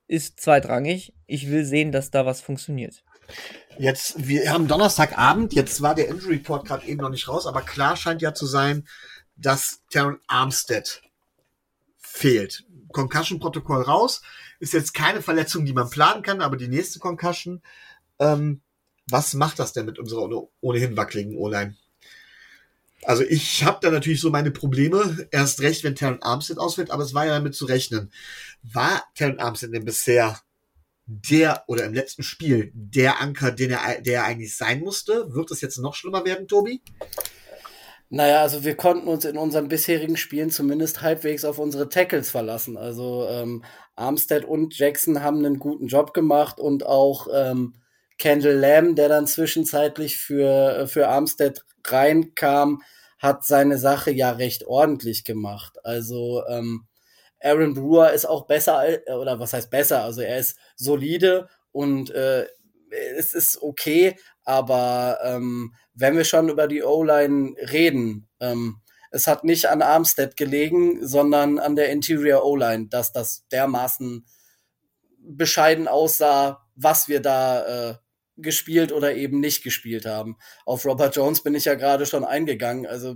S2: ist zweitrangig. Ich will sehen, dass da was funktioniert.
S1: Jetzt, wir haben Donnerstagabend, jetzt war der Injury Report gerade eben noch nicht raus, aber klar scheint ja zu sein, dass Terron Armstead fehlt. Concussion-Protokoll raus, ist jetzt keine Verletzung, die man planen kann, aber die nächste Concussion, was macht das denn mit unserer ohnehin wackeligen O-Line? Also ich habe da natürlich so meine Probleme, erst recht, wenn Terron Armstead ausfällt, aber es war ja damit zu rechnen. War Terron Armstead denn bisher oder im letzten Spiel der Anker, der er eigentlich sein musste? Wird es jetzt noch schlimmer werden, Tobi?
S3: Naja, also wir konnten uns in unseren bisherigen Spielen zumindest halbwegs auf unsere Tackles verlassen. Also Armstead und Jackson haben einen guten Job gemacht und auch Kendall Lamb, der dann zwischenzeitlich für Armstead reinkam, hat seine Sache ja recht ordentlich gemacht. Also Aaron Brewer ist auch besser, oder was heißt besser? Also er ist solide und es ist okay, aber wenn wir schon über die O-Line reden, es hat nicht an Armstead gelegen, sondern an der Interior O-Line, dass das dermaßen bescheiden aussah, was wir da gespielt oder eben nicht gespielt haben. Auf Robert Jones bin ich ja gerade schon eingegangen, also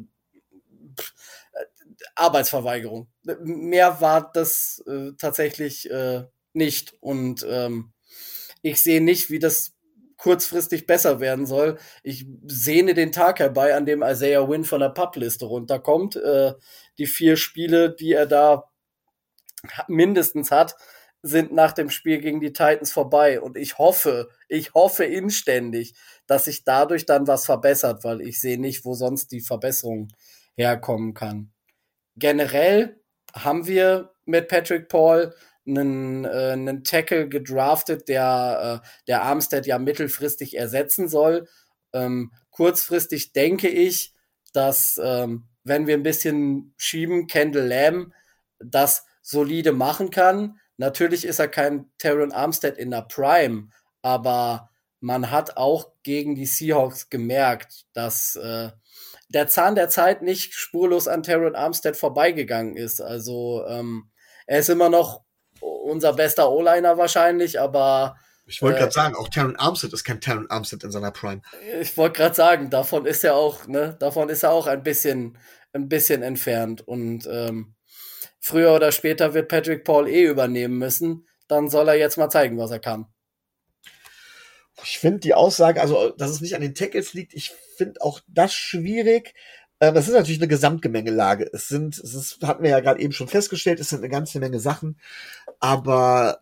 S3: Arbeitsverweigerung. Mehr war das tatsächlich nicht. Und ich sehe nicht, wie das kurzfristig besser werden soll. Ich sehne den Tag herbei, an dem Isaiah Wynn von der PUP-Liste runterkommt. Die 4 Spiele, die er da mindestens hat, sind nach dem Spiel gegen die Titans vorbei. Und ich hoffe inständig, dass sich dadurch dann was verbessert, weil ich sehe nicht, wo sonst die Verbesserung herkommen kann. Generell haben wir mit Patrick Paul einen Tackle gedraftet, der Armstead ja mittelfristig ersetzen soll. Kurzfristig denke ich, dass, wenn wir ein bisschen schieben, Kendall Lamb das solide machen kann. Natürlich ist er kein Terron Armstead in der Prime, aber man hat auch gegen die Seahawks gemerkt, dass der Zahn der Zeit nicht spurlos an Terron Armstead vorbeigegangen ist. Also er ist immer noch unser bester O-Liner wahrscheinlich, aber
S1: ich wollte gerade sagen, auch Terron Armstead ist kein Terron Armstead in seiner Prime.
S3: Ich wollte gerade sagen, davon ist er auch ein bisschen entfernt. Und früher oder später wird Patrick Paul übernehmen müssen. Dann soll er jetzt mal zeigen, was er kann.
S1: Ich finde die Aussage, also dass es nicht an den Tackles liegt, ich finde auch das schwierig. Das ist natürlich eine Gesamtgemengelage. Hatten wir ja gerade eben schon festgestellt, es sind eine ganze Menge Sachen, aber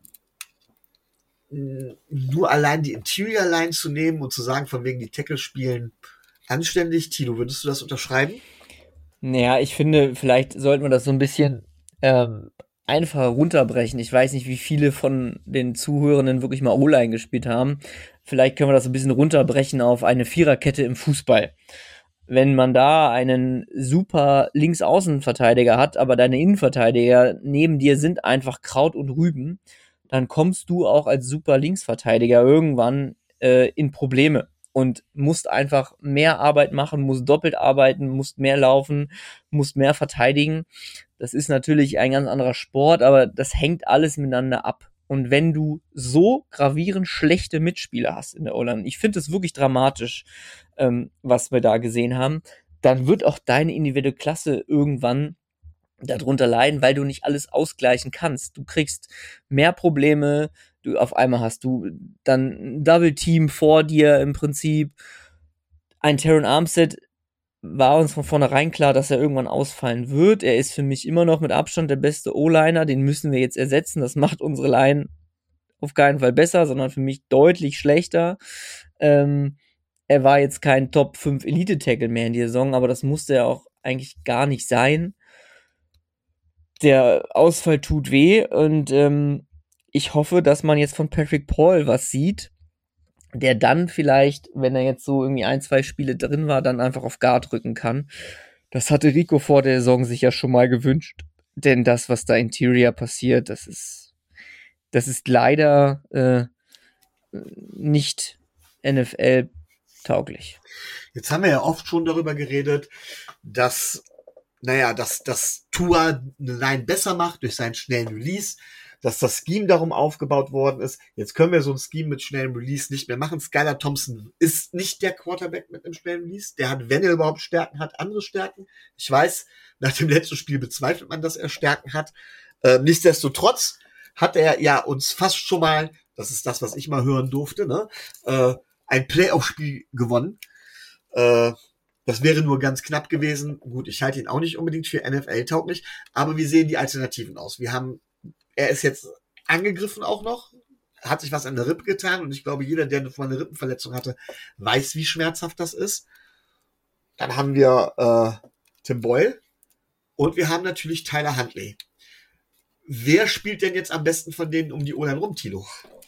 S1: nur allein die Interior Line zu nehmen und zu sagen, von wegen die Tackles spielen anständig. Tino, würdest du das unterschreiben?
S2: Naja, ich finde, vielleicht sollten wir das so ein bisschen einfacher runterbrechen. Ich weiß nicht, wie viele von den Zuhörenden wirklich mal O-Line gespielt haben. Vielleicht können wir das ein bisschen runterbrechen auf eine Viererkette im Fußball. Wenn man da einen super Linksaußenverteidiger hat, aber deine Innenverteidiger neben dir sind einfach Kraut und Rüben, dann kommst du auch als super Linksverteidiger irgendwann in Probleme und musst einfach mehr Arbeit machen, musst doppelt arbeiten, musst mehr laufen, musst mehr verteidigen. Das ist natürlich ein ganz anderer Sport, aber das hängt alles miteinander ab. Und wenn du so gravierend schlechte Mitspieler hast in der O-Line, ich finde es wirklich dramatisch, was wir da gesehen haben, dann wird auch deine individuelle Klasse irgendwann darunter leiden, weil du nicht alles ausgleichen kannst. Du kriegst mehr Probleme, auf einmal hast du dann ein Double Team vor dir im Prinzip. Ein Terron Armstead war uns von vornherein klar, dass er irgendwann ausfallen wird. Er ist für mich immer noch mit Abstand der beste O-Liner, den müssen wir jetzt ersetzen. Das macht unsere Line auf keinen Fall besser, sondern für mich deutlich schlechter. Er war jetzt kein Top 5 Elite-Tackle mehr in der Saison, aber das musste er auch eigentlich gar nicht sein. Der Ausfall tut weh und ich hoffe, dass man jetzt von Patrick Paul was sieht, der dann vielleicht, wenn er jetzt so irgendwie 1-2 Spiele drin war, dann einfach auf Guard rücken kann. Das hatte Rico vor der Saison sich ja schon mal gewünscht, denn das, was da Interior passiert, das ist leider nicht NFL-tauglich.
S1: Jetzt haben wir ja oft schon darüber geredet, dass Tua eine Line besser macht durch seinen schnellen Release, dass das Scheme darum aufgebaut worden ist. Jetzt können wir so ein Scheme mit schnellem Release nicht mehr machen. Skylar Thompson ist nicht der Quarterback mit einem schnellen Release. Der hat, wenn er überhaupt Stärken hat, andere Stärken. Ich weiß, nach dem letzten Spiel bezweifelt man, dass er Stärken hat. Nichtsdestotrotz hat er ja uns fast schon mal, das ist das, was ich mal hören durfte, ne, ein Playoff-Spiel gewonnen. Das wäre nur ganz knapp gewesen. Gut, ich halte ihn auch nicht unbedingt für NFL-tauglich, aber wie sehen die Alternativen aus? Er ist jetzt angegriffen auch noch, hat sich was an der Rippe getan und ich glaube, jeder, der eine Rippenverletzung hatte, weiß, wie schmerzhaft das ist. Dann haben wir Tim Boyle und wir haben natürlich Tyler Huntley. Wer spielt denn jetzt am besten von denen um die O-Line rum, Thilo?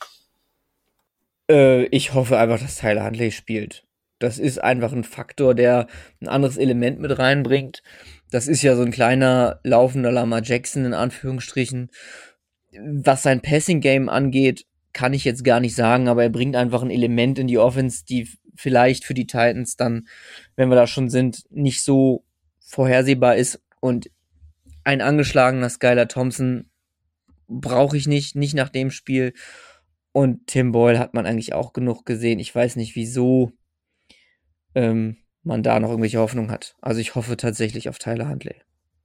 S2: Ich hoffe einfach, dass Tyler Huntley spielt. Das ist einfach ein Faktor, der ein anderes Element mit reinbringt. Das ist ja so ein kleiner laufender Lamar Jackson in Anführungsstrichen. Was sein Passing-Game angeht, kann ich jetzt gar nicht sagen, aber er bringt einfach ein Element in die Offense, die vielleicht für die Titans dann, wenn wir da schon sind, nicht so vorhersehbar ist. Und ein angeschlagener Skylar Thompson brauche ich nicht nach dem Spiel. Und Tim Boyle hat man eigentlich auch genug gesehen. Ich weiß nicht, wieso man da noch irgendwelche Hoffnung hat. Also ich hoffe tatsächlich auf Tyler Huntley.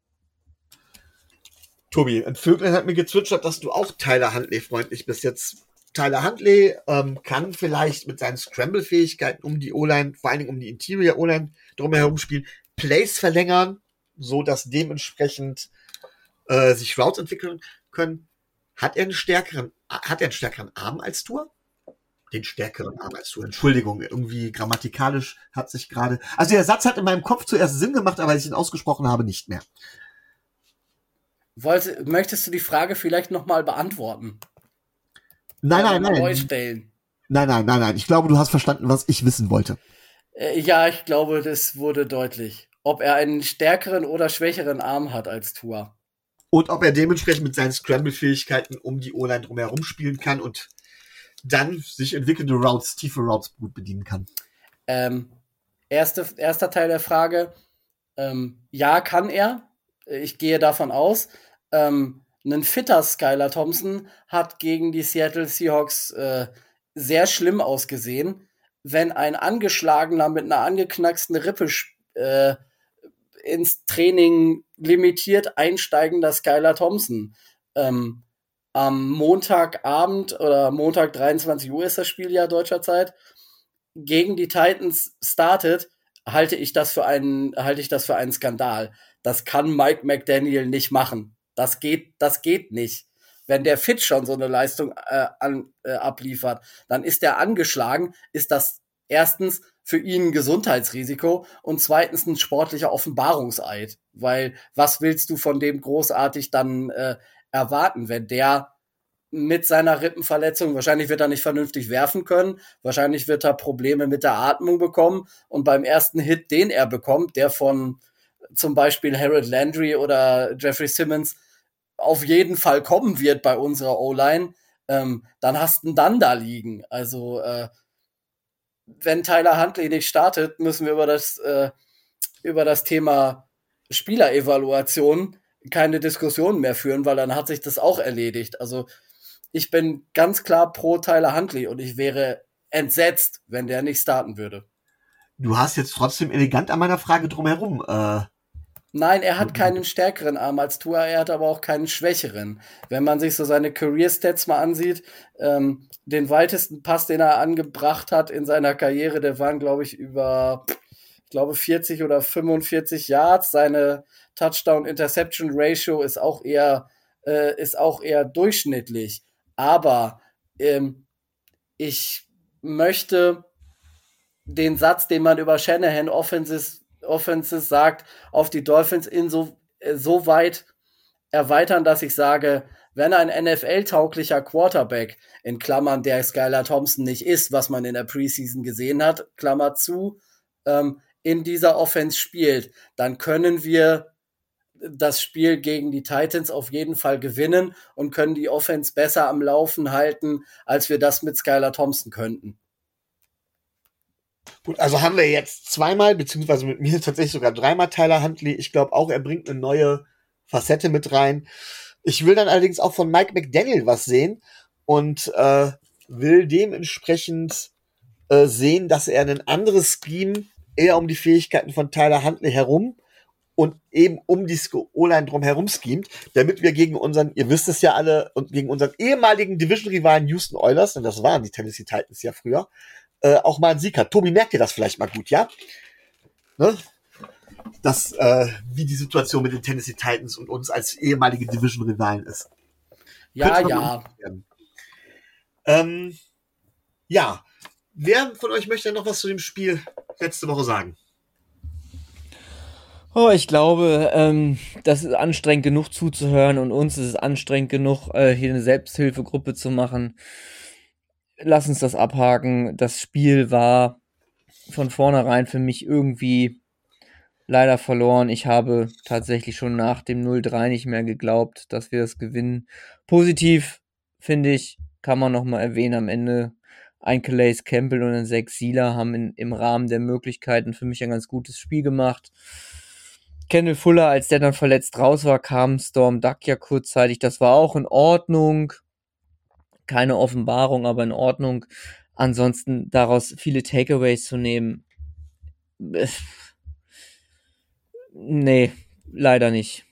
S1: Tobi, ein Vöglein hat mir gezwitschert, dass du auch Tyler Huntley freundlich bist. Jetzt Tyler Huntley kann vielleicht mit seinen Scramble-Fähigkeiten um die O-Line, vor allen Dingen um die Interior O-Line drumherum spielen, Plays verlängern, so dass dementsprechend sich Routes entwickeln können. Hat er einen stärkeren Arm als Tua? Den stärkeren Arm als Tua. Entschuldigung, irgendwie grammatikalisch hat sich gerade... Also der Satz hat in meinem Kopf zuerst Sinn gemacht, aber als ich ihn ausgesprochen habe, nicht mehr.
S3: Möchtest du die Frage vielleicht nochmal beantworten?
S1: Nein.
S3: Neu stellen.
S1: Nein. Ich glaube, du hast verstanden, was ich wissen wollte.
S3: Ja, ich glaube, das wurde deutlich. Ob er einen stärkeren oder schwächeren Arm hat als Tua.
S1: Und ob er dementsprechend mit seinen Scramble-Fähigkeiten um die O-Line drumherum spielen kann und dann sich entwickelnde Routes, tiefe Routes gut bedienen kann.
S3: Erster Teil der Frage. Ja, kann er. Ich gehe davon aus. Ein fitter Skylar Thompson hat gegen die Seattle Seahawks sehr schlimm ausgesehen. Wenn ein Angeschlagener mit einer angeknacksten Rippe ins Training limitiert einsteigender Skylar Thompson am Montagabend oder Montag 23 Uhr ist das Spiel ja deutscher Zeit, gegen die Titans startet, halte ich das für einen Skandal. Das kann Mike McDaniel nicht machen. Das geht nicht. Wenn der Fit schon so eine Leistung abliefert, dann ist der angeschlagen, ist das erstens für ihn ein Gesundheitsrisiko und zweitens ein sportlicher Offenbarungseid. Weil was willst du von dem großartig dann erwarten, wenn der mit seiner Rippenverletzung, wahrscheinlich wird er nicht vernünftig werfen können, wahrscheinlich wird er Probleme mit der Atmung bekommen und beim ersten Hit, den er bekommt, der von zum Beispiel Harold Landry oder Jeffrey Simmons auf jeden Fall kommen wird bei unserer O-Line, dann hast du ihn dann da liegen. Also wenn Tyler Huntley nicht startet, müssen wir über das Thema Spielerevaluation keine Diskussion mehr führen, weil dann hat sich das auch erledigt. Also ich bin ganz klar pro Tyler Huntley und ich wäre entsetzt, wenn der nicht starten würde.
S1: Du hast jetzt trotzdem elegant an meiner Frage drumherum.
S3: Nein, er hat keinen stärkeren Arm als Tua, er hat aber auch keinen schwächeren. Wenn man sich so seine Career-Stats mal ansieht, den weitesten Pass, den er angebracht hat in seiner Karriere, der waren, glaube ich, 40 oder 45 Yards. Seine Touchdown-Interception-Ratio ist auch eher durchschnittlich. Aber ich möchte den Satz, den man über Shanahan Offenses sagt, auf die Dolphins so weit erweitern, dass ich sage, wenn ein NFL-tauglicher Quarterback, in Klammern der Skylar Thompson nicht ist, was man in der Preseason gesehen hat, Klammer zu, in dieser Offense spielt, dann können wir das Spiel gegen die Titans auf jeden Fall gewinnen und können die Offense besser am Laufen halten, als wir das mit Skylar Thompson könnten.
S1: Gut, also haben wir jetzt zweimal, beziehungsweise mit mir tatsächlich sogar dreimal Tyler Huntley. Ich glaube auch, er bringt eine neue Facette mit rein. Ich will dann allerdings auch von Mike McDaniel was sehen und will dementsprechend sehen, dass er ein anderes Scheme eher um die Fähigkeiten von Tyler Huntley herum und eben um die O-Line drum herum schemt, damit wir gegen unseren, ihr wisst es ja alle, und gegen unseren ehemaligen Division-Rivalen Houston Oilers, denn das waren die Tennessee Titans ja früher, auch mal einen Sieg hat. Tobi, merkt ihr das vielleicht mal gut, ja? Ne? Das, wie die Situation mit den Tennessee Titans und uns als ehemalige Division-Rivalen ist.
S3: Ja.
S1: Ja. Wer von euch möchte noch was zu dem Spiel letzte Woche sagen?
S2: Oh, ich glaube, das ist anstrengend genug zuzuhören und uns ist es anstrengend genug, hier eine Selbsthilfegruppe zu machen. Lass uns das abhaken. Das Spiel war von vornherein für mich irgendwie leider verloren. Ich habe tatsächlich schon nach dem 0-3 nicht mehr geglaubt, dass wir das gewinnen. Positiv, finde ich, kann man nochmal erwähnen, am Ende ein Calais Campbell und ein Zach Sieler haben im Rahmen der Möglichkeiten für mich ein ganz gutes Spiel gemacht. Kendall Fuller, als der dann verletzt raus war, kam Storm Duck ja kurzzeitig. Das war auch in Ordnung. Keine Offenbarung, aber in Ordnung. Ansonsten daraus viele Takeaways zu nehmen, nee, leider nicht.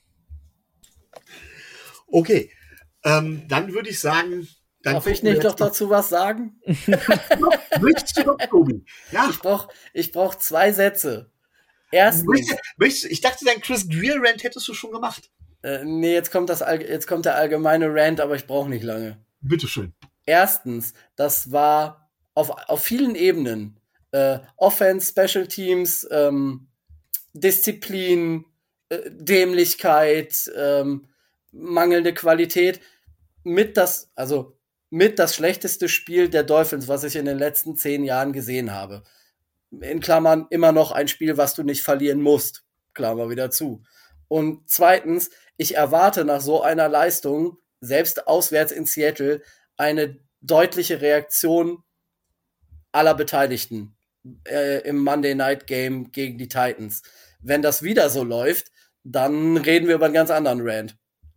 S1: Okay, dann würde ich sagen...
S3: Darf ich nicht noch dazu was sagen?
S1: Möchtest du doch, Tobi? Ja.
S3: Ich brauch 2 Sätze. Erstens.
S1: Ich dachte, dein Chris Greer-Rant hättest du schon gemacht.
S3: Nee, jetzt kommt der allgemeine Rant, aber ich brauche nicht lange.
S1: Bitteschön.
S3: Erstens, das war auf vielen Ebenen. Offense, Special Teams, Disziplin, Dämlichkeit, mangelnde Qualität. Mit das schlechteste Spiel der Dolphins, was ich in den letzten 10 Jahren gesehen habe. In Klammern immer noch ein Spiel, was du nicht verlieren musst. Klammer wieder zu. Und zweitens, ich erwarte nach so einer Leistung, selbst auswärts in Seattle, eine deutliche Reaktion aller Beteiligten im Monday Night Game gegen die Titans. Wenn das wieder so läuft, dann reden wir über einen ganz anderen Rant.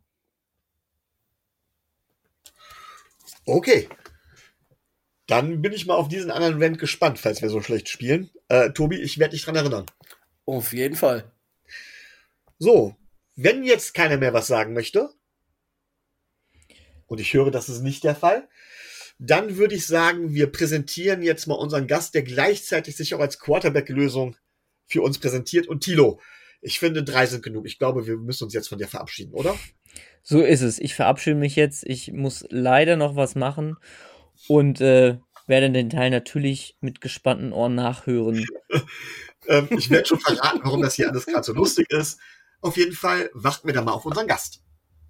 S1: Okay. Dann bin ich mal auf diesen anderen Rant gespannt, falls wir so schlecht spielen. Tobi, ich werde dich dran erinnern.
S3: Auf jeden Fall.
S1: So, wenn jetzt keiner mehr was sagen möchte, und ich höre, das ist nicht der Fall, dann würde ich sagen, wir präsentieren jetzt mal unseren Gast, der gleichzeitig sich auch als Quarterback-Lösung für uns präsentiert. Und Thilo, ich finde 3 sind genug. Ich glaube, wir müssen uns jetzt von dir verabschieden, oder?
S2: So ist es. Ich verabschiede mich jetzt. Ich muss leider noch was machen und werde den Teil natürlich mit gespannten Ohren nachhören.
S1: Ich werde schon verraten, warum das hier alles gerade so lustig ist. Auf jeden Fall warten wir da mal auf unseren Gast.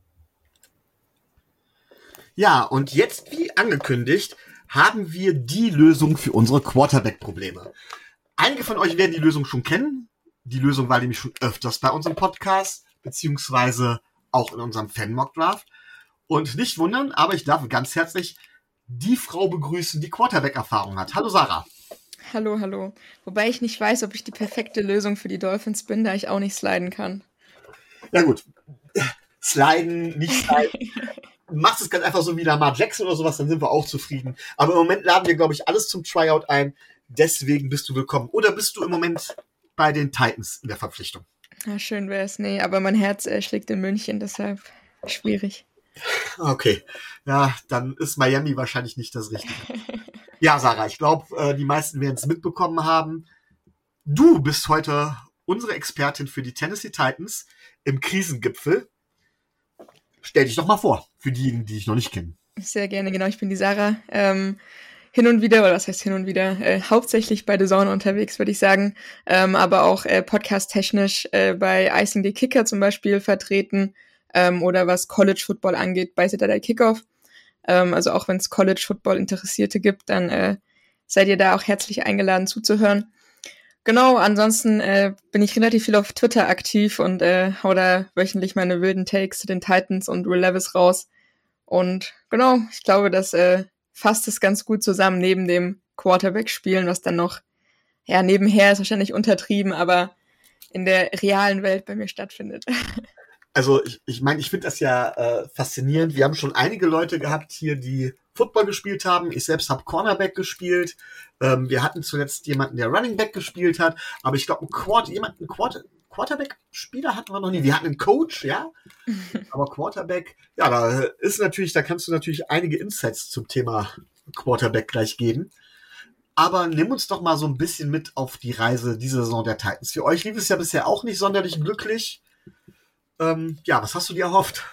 S1: Ja, und jetzt, wie angekündigt, haben wir die Lösung für unsere Quarterback-Probleme. Einige von euch werden die Lösung schon kennen. Die Lösung war nämlich schon öfters bei unserem Podcast, beziehungsweise auch in unserem Fan-Mock-Draft. Und nicht wundern, aber ich darf ganz herzlich die Frau begrüßen, die Quarterback-Erfahrung hat. Hallo Sarah.
S4: Hallo. Wobei ich nicht weiß, ob ich die perfekte Lösung für die Dolphins bin, da ich auch nicht sliden kann.
S1: Ja gut, sliden, nicht sliden. Machst es ganz einfach so wie Lamar Jackson oder sowas, dann sind wir auch zufrieden. Aber im Moment laden wir, glaube ich, alles zum Tryout ein. Deswegen bist du willkommen. Oder bist du im Moment bei den Titans in der Verpflichtung?
S4: Na, schön wär's. Nee, aber mein Herz schlägt in München, deshalb schwierig.
S1: Okay, ja, dann ist Miami wahrscheinlich nicht das Richtige. Ja, Sarah, ich glaube, die meisten werden es mitbekommen haben. Du bist heute unsere Expertin für die Tennessee Titans im Krisengipfel. Stell dich doch mal vor, für diejenigen, die dich noch nicht kennen.
S4: Sehr gerne, genau. Ich bin die Sarah. Hin und wieder, oder was heißt hin und wieder, hauptsächlich bei The Zone unterwegs, würde ich sagen, aber auch podcast-technisch bei Icing the Kicker zum Beispiel vertreten oder was College Football angeht, bei Saturday Kickoff. Also auch wenn es College Football Interessierte gibt, dann seid ihr da auch herzlich eingeladen zuzuhören. Genau, ansonsten bin ich relativ viel auf Twitter aktiv und hau da wöchentlich meine wilden Takes zu den Titans und Will Levis raus. Und genau, ich glaube, das fasst es ganz gut zusammen, neben dem Quarterback-Spielen, was dann noch, ja, nebenher ist wahrscheinlich untertrieben, aber in der realen Welt bei mir stattfindet.
S1: Also ich meine, ich finde das ja faszinierend. Wir haben schon einige Leute gehabt hier, die Football gespielt haben. Ich selbst habe Cornerback gespielt. Wir hatten zuletzt jemanden, der Running Back gespielt hat. Aber ich glaube, Quarterback-Spieler hatten wir noch nie. Wir hatten einen Coach, ja. Aber Quarterback, ja, da kannst du natürlich einige Insights zum Thema Quarterback gleich geben. Aber nimm uns doch mal so ein bisschen mit auf die Reise dieser Saison der Titans. Für euch lief es ja bisher auch nicht sonderlich glücklich. Was hast du dir erhofft?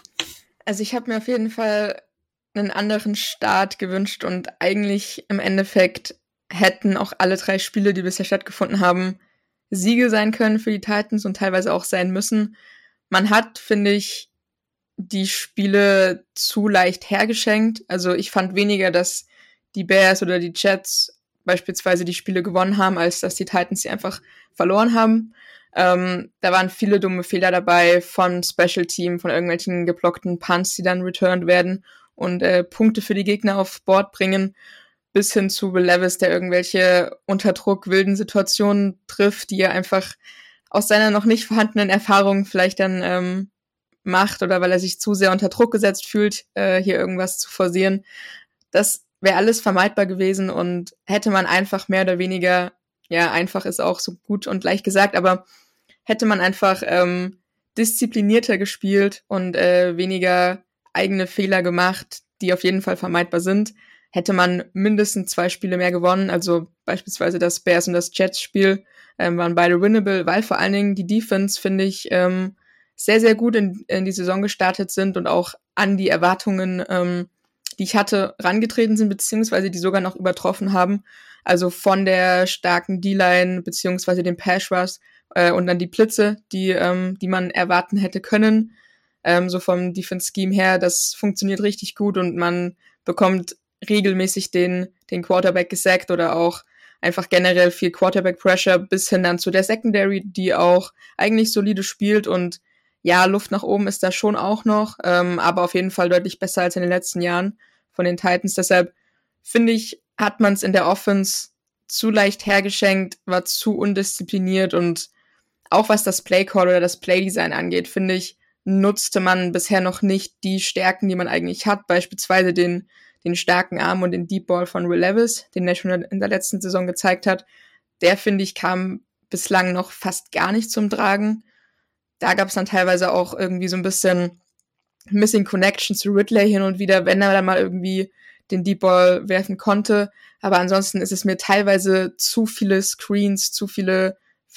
S4: Also ich habe mir auf jeden Fall einen anderen Start gewünscht und eigentlich im Endeffekt hätten auch alle 3 Spiele, die bisher stattgefunden haben, Siege sein können für die Titans und teilweise auch sein müssen. Man hat, finde ich, die Spiele zu leicht hergeschenkt. Also ich fand weniger, dass die Bears oder die Jets beispielsweise die Spiele gewonnen haben, als dass die Titans sie einfach verloren haben. Da waren viele dumme Fehler dabei von Special Team, von irgendwelchen geblockten Punts, die dann returned werden und Punkte für die Gegner aufs Board bringen, bis hin zu Will Levis, der irgendwelche unter Druck wilden Situationen trifft, die er einfach aus seiner noch nicht vorhandenen Erfahrung vielleicht dann macht oder weil er sich zu sehr unter Druck gesetzt fühlt, hier irgendwas zu forcieren. Das wäre alles vermeidbar gewesen und hätte man einfach mehr oder weniger, ja, einfach ist auch so gut und leicht gesagt, aber hätte man einfach disziplinierter gespielt und weniger eigene Fehler gemacht, die auf jeden Fall vermeidbar sind, hätte man mindestens 2 Spiele mehr gewonnen. Also beispielsweise das Bears- und das Jets-Spiel waren beide winnable, weil vor allen Dingen die Defense, finde ich, sehr, sehr gut in die Saison gestartet sind und auch an die Erwartungen, die ich hatte, rangetreten sind, beziehungsweise die sogar noch übertroffen haben. Also von der starken D-Line, beziehungsweise dem Pass-Rush und dann die Blitze, die man erwarten hätte können. So vom Defense-Scheme her, das funktioniert richtig gut und man bekommt regelmäßig den Quarterback gesackt oder auch einfach generell viel Quarterback-Pressure bis hin dann zu der Secondary, die auch eigentlich solide spielt und ja, Luft nach oben ist da schon auch noch, aber auf jeden Fall deutlich besser als in den letzten Jahren von den Titans. Deshalb finde ich, hat man es in der Offense zu leicht hergeschenkt, war zu undiszipliniert und auch was das Play-Call oder das Play-Design angeht, finde ich, nutzte man bisher noch nicht die Stärken, die man eigentlich hat, beispielsweise den starken Arm und den Deep Ball von Will Levis, den er schon in der letzten Saison gezeigt hat. Der, finde ich, kam bislang noch fast gar nicht zum Tragen. Da gab es dann teilweise auch irgendwie so ein bisschen Missing Connection zu Ridley hin und wieder, wenn er dann mal irgendwie den Deep Ball werfen konnte. Aber ansonsten ist es mir teilweise zu viele Screens, zu viele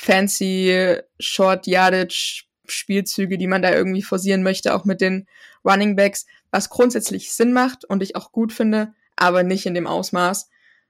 S4: fancy Short Yardage Spielzüge, die man da irgendwie forcieren möchte, auch mit den Running Backs, was grundsätzlich Sinn macht und ich auch gut finde, aber nicht in dem Ausmaß.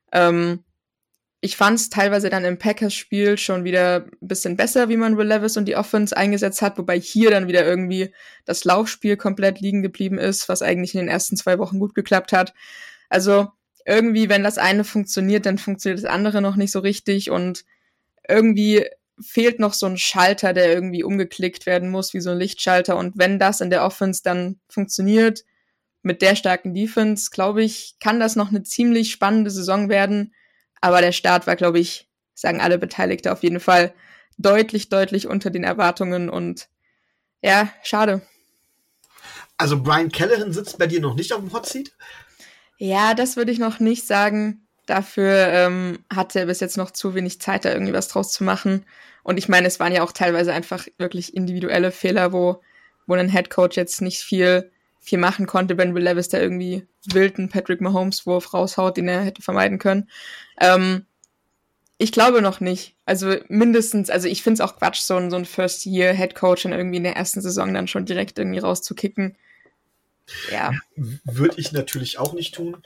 S4: Ich fand es teilweise dann im Packers-Spiel schon wieder ein bisschen besser, wie man Will Levis und die Offense eingesetzt hat, wobei hier dann wieder irgendwie das Laufspiel komplett liegen geblieben ist, was eigentlich in den ersten 2 Wochen gut geklappt hat. Also irgendwie, wenn das eine funktioniert, dann funktioniert das andere noch nicht so richtig und irgendwie fehlt noch so ein Schalter, der irgendwie umgeklickt werden muss, wie so ein Lichtschalter. Und wenn das in der Offense dann funktioniert, mit der starken Defense, glaube ich, kann das noch eine ziemlich spannende Saison werden. Aber der Start war, glaube ich, sagen alle Beteiligte auf jeden Fall deutlich, deutlich unter den Erwartungen. Und ja, schade.
S1: Also Brian Callahan sitzt bei dir noch nicht auf dem Hot Seat?
S4: Ja, das würde ich noch nicht sagen. Dafür hatte er bis jetzt noch zu wenig Zeit, da irgendwie was draus zu machen. Und ich meine, es waren ja auch teilweise einfach wirklich individuelle Fehler, wo ein Headcoach jetzt nicht viel machen konnte, wenn Will Levis da irgendwie wilden Patrick Mahomes-Wurf raushaut, den er hätte vermeiden können. Ich glaube noch nicht. Also mindestens, also ich finde es auch Quatsch, so ein First-Year-Headcoach dann irgendwie in der ersten Saison dann schon direkt irgendwie rauszukicken. Ja.
S1: Würde ich natürlich auch nicht tun.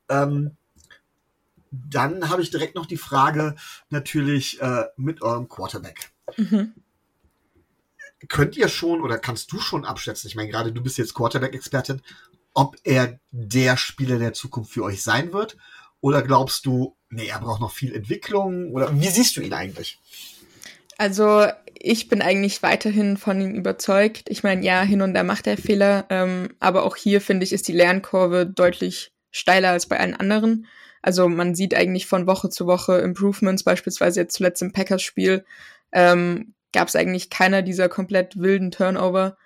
S1: Dann habe ich direkt noch die Frage natürlich mit eurem Quarterback.
S4: Mhm.
S1: Könnt ihr schon oder kannst du schon abschätzen, ich meine gerade du bist jetzt Quarterback-Expertin, ob er der Spieler der Zukunft für euch sein wird? Oder glaubst du, nee, er braucht noch viel Entwicklung? Oder wie siehst du ihn eigentlich?
S4: Also ich bin eigentlich weiterhin von ihm überzeugt. Ich meine, ja, hin und da macht er Fehler, aber auch hier, finde ich, ist die Lernkurve deutlich steiler als bei allen anderen. Also man sieht eigentlich von Woche zu Woche Improvements, beispielsweise jetzt zuletzt im Packers-Spiel gab es eigentlich keiner dieser komplett wilden Turnover.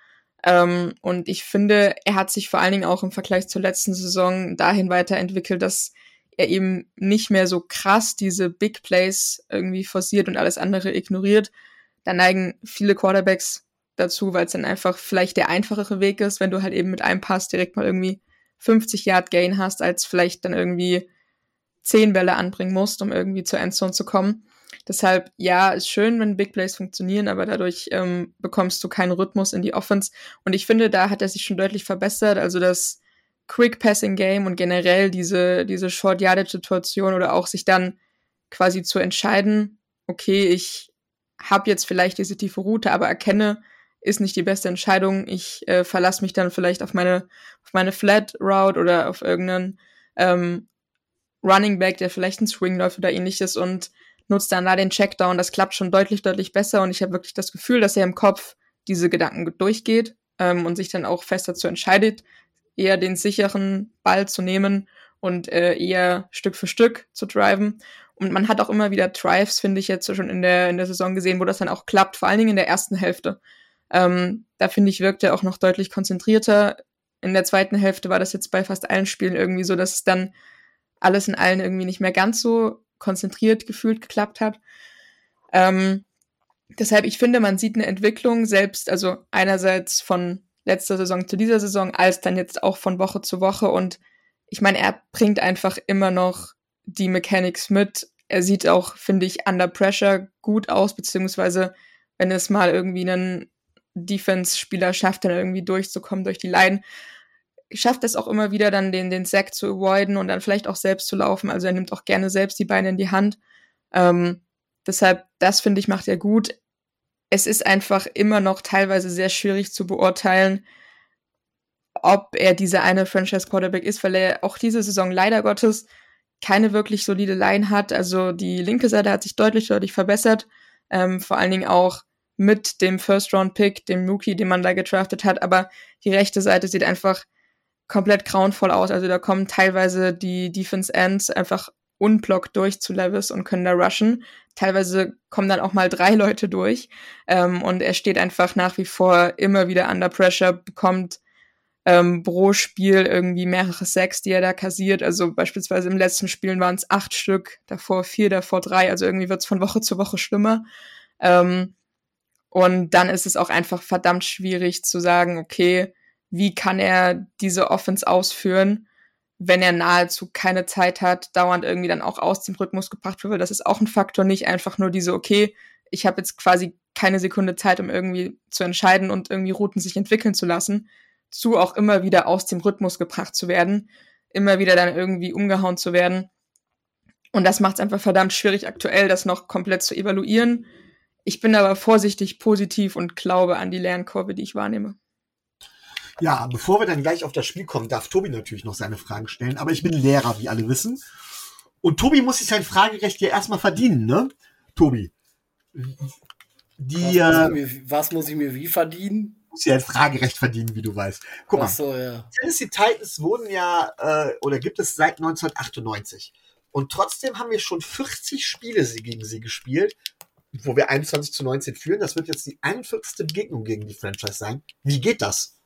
S4: Und ich finde, er hat sich vor allen Dingen auch im Vergleich zur letzten Saison dahin weiterentwickelt, dass er eben nicht mehr so krass diese Big Plays irgendwie forciert und alles andere ignoriert. Da neigen viele Quarterbacks dazu, weil es dann einfach vielleicht der einfachere Weg ist, wenn du halt eben mit einem Pass direkt mal irgendwie 50 Yard Gain hast, als vielleicht dann irgendwie 10 Bälle anbringen musst, um irgendwie zur Endzone zu kommen. Deshalb, ja, ist schön, wenn Big Plays funktionieren, aber dadurch bekommst du keinen Rhythmus in die Offense. Und ich finde, da hat er sich schon deutlich verbessert. Also das Quick Passing Game und generell diese Short Yardage Situation oder auch sich dann quasi zu entscheiden, okay, ich habe jetzt vielleicht diese tiefe Route, aber erkenne, ist nicht die beste Entscheidung. Ich verlasse mich dann vielleicht auf meine Flat Route oder auf irgendeinen Running Back, der vielleicht einen Swing läuft oder ähnliches und nutzt dann da den Checkdown. Das klappt schon deutlich besser und ich habe wirklich das Gefühl, dass er im Kopf diese Gedanken durchgeht und sich dann auch fest dazu entscheidet, eher den sicheren Ball zu nehmen und eher Stück für Stück zu driven. Und man hat auch immer wieder Drives, finde ich, jetzt schon in der Saison gesehen, wo das dann auch klappt, vor allen Dingen in der ersten Hälfte. Da finde ich, wirkt er auch noch deutlich konzentrierter. In der zweiten Hälfte war das jetzt bei fast allen Spielen irgendwie so, dass es dann alles in allen irgendwie nicht mehr ganz so konzentriert gefühlt geklappt hat. Deshalb, ich finde, man sieht eine Entwicklung selbst, also einerseits von letzter Saison zu dieser Saison, als dann jetzt auch von Woche zu Woche und ich meine, er bringt einfach immer noch die Mechanics mit. Er sieht auch, finde ich, under pressure gut aus, beziehungsweise wenn es mal irgendwie einen Defense-Spieler schafft, dann irgendwie durchzukommen durch die Line, schafft es auch immer wieder dann den Sack zu avoiden und dann vielleicht auch selbst zu laufen. Also er nimmt auch gerne selbst die Beine in die Hand. Deshalb, das finde ich, macht er gut. Es ist einfach immer noch teilweise sehr schwierig zu beurteilen, ob er dieser eine Franchise-Quarterback ist, weil er auch diese Saison leider Gottes keine wirklich solide Line hat. Also die linke Seite hat sich deutlich verbessert. Vor allen Dingen auch mit dem First-Round-Pick, dem Rookie, den man da gedraftet hat. Aber die rechte Seite sieht einfach komplett grauenvoll aus. Also da kommen teilweise die Defense Ends einfach unblockt durch zu Levis und können da rushen. Teilweise kommen dann auch mal 3 Leute durch. Und er steht einfach nach wie vor immer wieder under pressure, bekommt pro Spiel irgendwie mehrere Sacks, die er da kassiert. Also beispielsweise im letzten Spielen waren es 8 Stück, davor 4, davor 3. Also irgendwie wird es von Woche zu Woche schlimmer. Und dann ist es auch einfach verdammt schwierig zu sagen, okay, wie kann er diese Offense ausführen, wenn er nahezu keine Zeit hat, dauernd irgendwie dann auch aus dem Rhythmus gebracht wird. Das ist auch ein Faktor, nicht einfach nur diese, okay, ich habe jetzt quasi keine Sekunde Zeit, um irgendwie zu entscheiden und irgendwie Routen sich entwickeln zu lassen, zu auch immer wieder aus dem Rhythmus gebracht zu werden, immer wieder dann irgendwie umgehauen zu werden. Und das macht es einfach verdammt schwierig, aktuell das noch komplett zu evaluieren. Ich bin aber vorsichtig positiv und glaube an die Lernkurve, die ich wahrnehme.
S1: Ja, bevor wir dann gleich auf das Spiel kommen, darf Tobi natürlich noch seine Fragen stellen. Aber ich bin Lehrer, wie alle wissen. Und Tobi muss sich sein Fragerecht ja erstmal verdienen, ne? Tobi.
S3: Was muss ich mir wie verdienen?
S1: Muss ja ein Fragerecht verdienen, wie du weißt. Guck mal,
S3: so, ja.
S1: Tennessee Titans wurden ja, oder gibt es seit 1998. Und trotzdem haben wir schon 40 Spiele gegen sie gespielt, wo wir 21-19 führen. Das wird jetzt die 41. Begegnung gegen die Franchise sein. Wie geht das?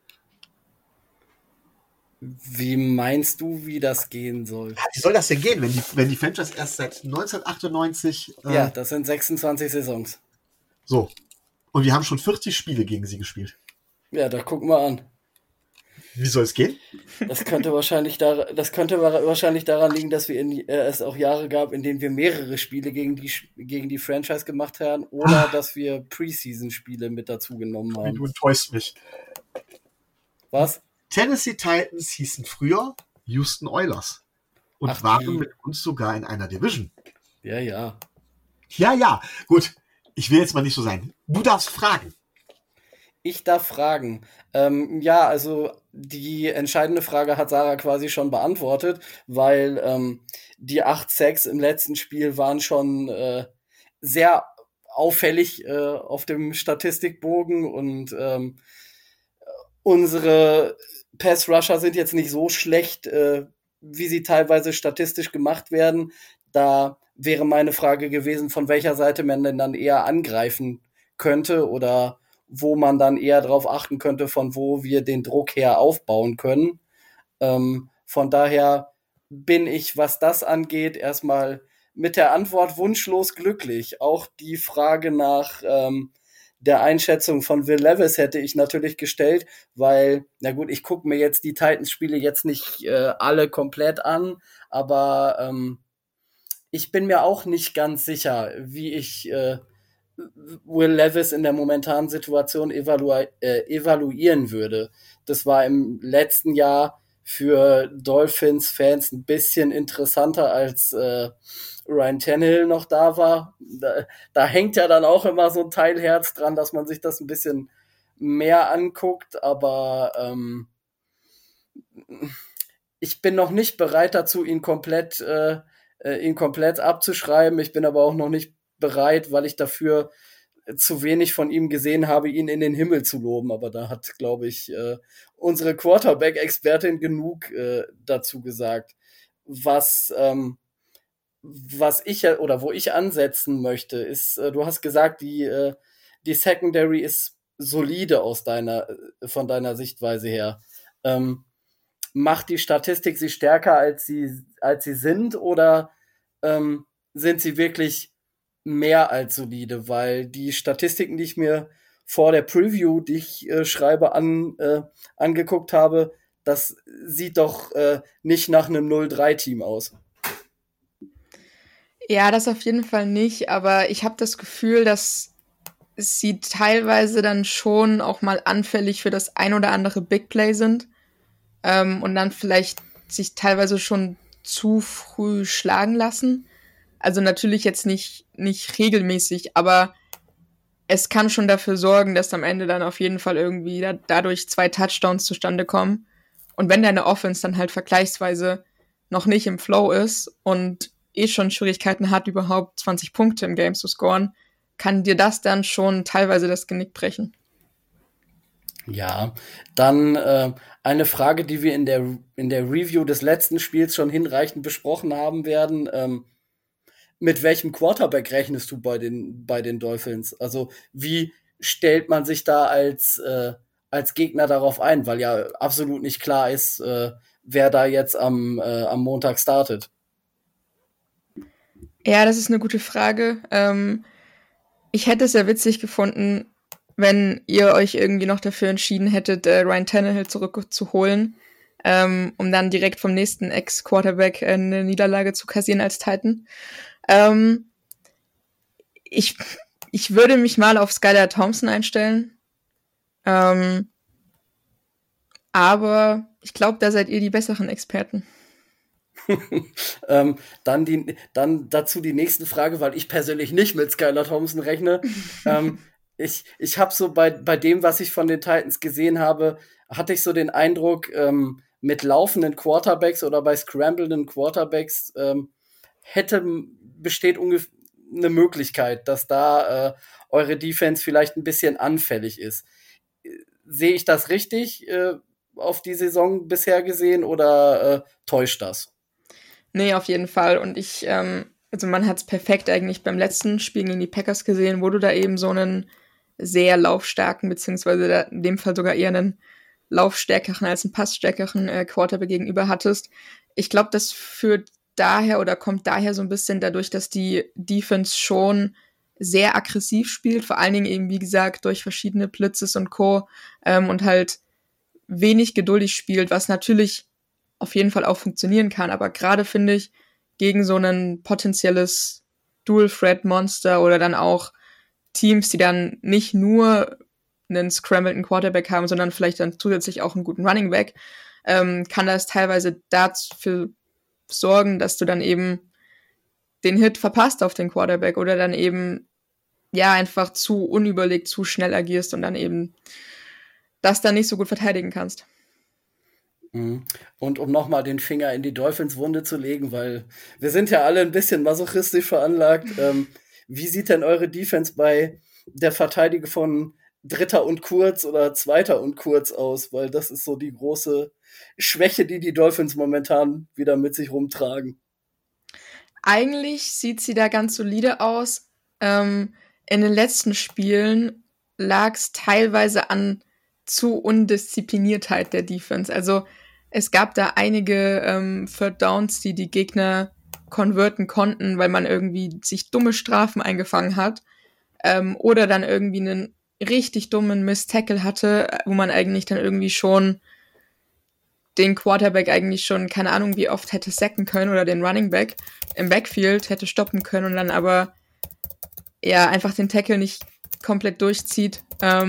S3: Wie meinst du, wie das gehen soll?
S1: Wie soll das denn gehen, wenn die Franchise erst seit 1998...
S3: ja, das sind 26 Saisons.
S1: So. Und wir haben schon 40 Spiele gegen sie gespielt.
S3: Ja, da gucken wir an.
S1: Wie soll es gehen?
S3: Das könnte wahrscheinlich daran liegen, dass es auch Jahre gab, in denen wir mehrere Spiele gegen die Franchise gemacht haben oder dass wir Preseason-Spiele mit dazu genommen haben.
S1: Du enttäuschst mich.
S3: Was?
S1: Tennessee Titans hießen früher Houston Oilers und waren mit uns sogar in einer Division.
S3: Ja, ja.
S1: Ja, gut. Ich will jetzt mal nicht so sein. Du darfst fragen.
S3: Ich darf fragen. Ja, also die entscheidende Frage hat Sarah quasi schon beantwortet, weil die 8 Sacks im letzten Spiel waren schon sehr auffällig auf dem Statistikbogen und unsere Pass-Rusher sind jetzt nicht so schlecht, wie sie teilweise statistisch gemacht werden. Da wäre meine Frage gewesen, von welcher Seite man denn dann eher angreifen könnte oder wo man dann eher darauf achten könnte, von wo wir den Druck her aufbauen können. Von daher bin ich, was das angeht, erstmal mit der Antwort wunschlos glücklich. Auch die Frage nach der Einschätzung von Will Levis hätte ich natürlich gestellt, weil, na gut, ich gucke mir jetzt die Titans-Spiele jetzt nicht alle komplett an, aber ich bin mir auch nicht ganz sicher, wie ich Will Levis in der momentanen Situation evaluieren würde. Das war im letzten Jahr für Dolphins-Fans ein bisschen interessanter, als Ryan Tannehill noch da war. Da hängt ja dann auch immer so ein Teilherz dran, dass man sich das ein bisschen mehr anguckt, aber ich bin noch nicht bereit dazu, ihn komplett abzuschreiben. Ich bin aber auch noch nicht bereit, weil ich dafür zu wenig von ihm gesehen habe, ihn in den Himmel zu loben. Aber da hat, glaube ich, unsere Quarterback-Expertin genug dazu gesagt. Was ich oder wo ich ansetzen möchte, ist, du hast gesagt, die Secondary ist solide von deiner Sichtweise her. Macht die Statistik sie stärker, als sie sind, oder sind sie wirklich mehr als solide? Weil die Statistiken, die ich mir vor der Preview, die ich schreibe, angeguckt habe, das sieht doch nicht nach einem 0-3-Team aus.
S4: Ja, das auf jeden Fall nicht, aber ich habe das Gefühl, dass sie teilweise dann schon auch mal anfällig für das ein oder andere Big Play sind und dann vielleicht sich teilweise schon zu früh schlagen lassen. Also natürlich jetzt nicht regelmäßig, aber es kann schon dafür sorgen, dass am Ende dann auf jeden Fall irgendwie dadurch 2 Touchdowns zustande kommen. Und wenn deine Offense dann halt vergleichsweise noch nicht im Flow ist und schon Schwierigkeiten hat, überhaupt 20 Punkte im Game zu scoren, kann dir das dann schon teilweise das Genick brechen.
S3: Ja, dann eine Frage, die wir in der Review des letzten Spiels schon hinreichend besprochen haben werden. Mit welchem Quarterback rechnest du bei den Dolphins? Also wie stellt man sich da als Gegner darauf ein? Weil ja absolut nicht klar ist, wer da jetzt am Montag startet.
S4: Ja, das ist eine gute Frage. Ich hätte es sehr witzig gefunden, wenn ihr euch irgendwie noch dafür entschieden hättet, Ryan Tannehill zurückzuholen, um dann direkt vom nächsten Ex-Quarterback eine Niederlage zu kassieren als Titan. Ich würde mich mal auf Skylar Thompson einstellen. Aber ich glaube, da seid ihr die besseren Experten.
S3: Dann dazu die nächste Frage, weil ich persönlich nicht mit Skylar Thompson rechne. Ich habe so bei dem, was ich von den Titans gesehen habe, hatte ich so den Eindruck, mit laufenden Quarterbacks oder bei scramblenden Quarterbacks besteht ungefähr eine Möglichkeit, dass da eure Defense vielleicht ein bisschen anfällig ist. Sehe ich das richtig auf die Saison bisher gesehen oder täuscht das?
S4: Nee, auf jeden Fall. Und also man hat es perfekt eigentlich beim letzten Spiel gegen die Packers gesehen, wo du da eben so einen sehr laufstarken, beziehungsweise in dem Fall sogar eher einen laufstärkeren als einen passstärkeren Quarterback gegenüber hattest. Ich glaube, das führt daher oder kommt daher so ein bisschen dadurch, dass die Defense schon sehr aggressiv spielt, vor allen Dingen eben, wie gesagt, durch verschiedene Blitzes und Co. Und halt wenig geduldig spielt, was natürlich auf jeden Fall auch funktionieren kann, aber gerade finde ich, gegen so ein potenzielles Dual-Threat-Monster oder dann auch Teams, die dann nicht nur einen scrambleden Quarterback haben, sondern vielleicht dann zusätzlich auch einen guten Running Back, kann das teilweise dafür sorgen, dass du dann eben den Hit verpasst auf den Quarterback oder dann eben ja einfach zu unüberlegt, zu schnell agierst und dann eben das dann nicht so gut verteidigen kannst.
S3: Und um nochmal den Finger in die Dolphins-Wunde zu legen, weil wir sind ja alle ein bisschen masochistisch veranlagt. Wie sieht denn eure Defense bei der Verteidigung von 3. und kurz oder 2. und kurz aus? Weil das ist so die große Schwäche, die Dolphins momentan wieder mit sich rumtragen.
S4: Eigentlich sieht sie da ganz solide aus. In den letzten Spielen lag es teilweise an zu Undiszipliniertheit der Defense. Also es gab da einige Third Downs, die Gegner konverten konnten, weil man irgendwie sich dumme Strafen eingefangen hat oder dann irgendwie einen richtig dummen Miss-Tackle hatte, wo man eigentlich dann irgendwie schon den Quarterback eigentlich schon, keine Ahnung, wie oft hätte sacken können oder den Running Back im Backfield hätte stoppen können und dann aber ja einfach den Tackle nicht komplett durchzieht.